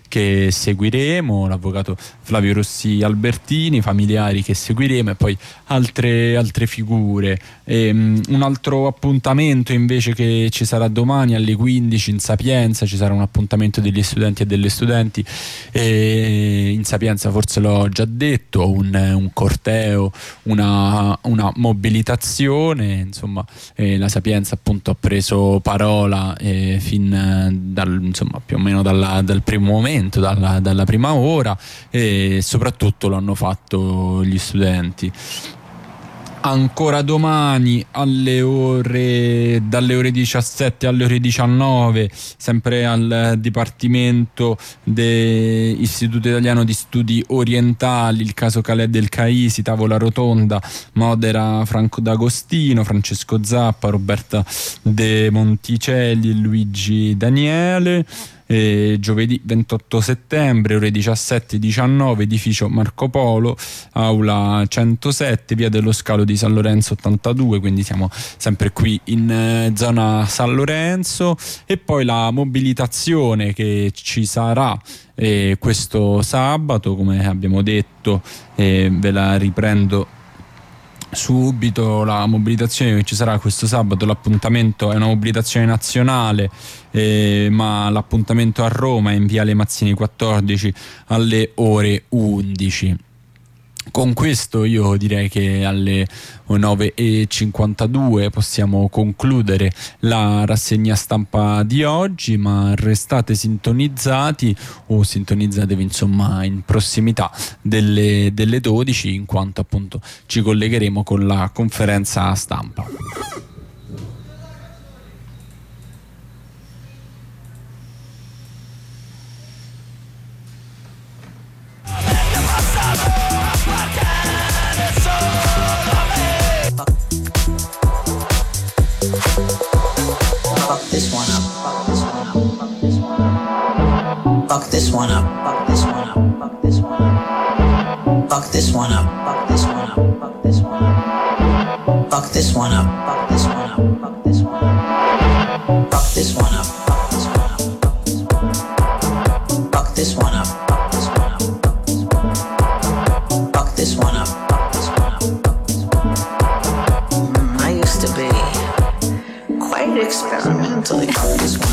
che seguiremo, l'avvocato Flavio Rossi Albertini, familiari che seguiremo e poi altre, altre figure. E, um, un altro appuntamento invece che ci sarà domani alle quindici in Sapienza, ci sarà un appuntamento degli studenti e delle studenti, e in Sapienza forse l'ho già detto, un, un corteo, una, una mobilitazione, insomma eh, la Sapienza appunto ha preso parola eh, fin eh, dal, insomma, più o meno dalla, dal primo momento, dalla, dalla prima ora, e soprattutto lo hanno fatto gli studenti. Ancora domani alle ore, dalle ore diciassette alle ore diciannove, sempre al Dipartimento dell'Istituto Italiano di Studi Orientali, il caso Khaled El Kaisi, tavola rotonda, modera Franco D'Agostino, Francesco Zappa, Roberta De Monticelli e Luigi Daniele. E giovedì ventotto settembre, ore diciassette diciannove, edificio Marco Polo, aula centosette, via dello Scalo di San Lorenzo ottantadue, quindi siamo sempre qui in eh, zona San Lorenzo. E poi la mobilitazione che ci sarà eh, questo sabato, come abbiamo detto, eh, ve la riprendo subito. La mobilitazione che ci sarà questo sabato, l'appuntamento è una mobilitazione nazionale, eh, ma l'appuntamento a Roma è in Viale Mazzini quattordici alle ore undici. Con questo io direi che alle nove e cinquantadue possiamo concludere la rassegna stampa di oggi, ma restate sintonizzati o sintonizzatevi insomma in prossimità delle, delle dodici, in quanto appunto ci collegheremo con la conferenza stampa. Fuck this one up. Fuck this one up. Fuck this one up. Fuck this one up. Fuck this one up. Fuck this one up. Fuck this one up. Fuck this one up. Fuck this one up. Fuck this one up. Fuck this one up. Fuck this one up. Fuck this one up. Fuck this one up. Fuck this one up. Fuck this one up. I used to be quite experimental. Fuck this one.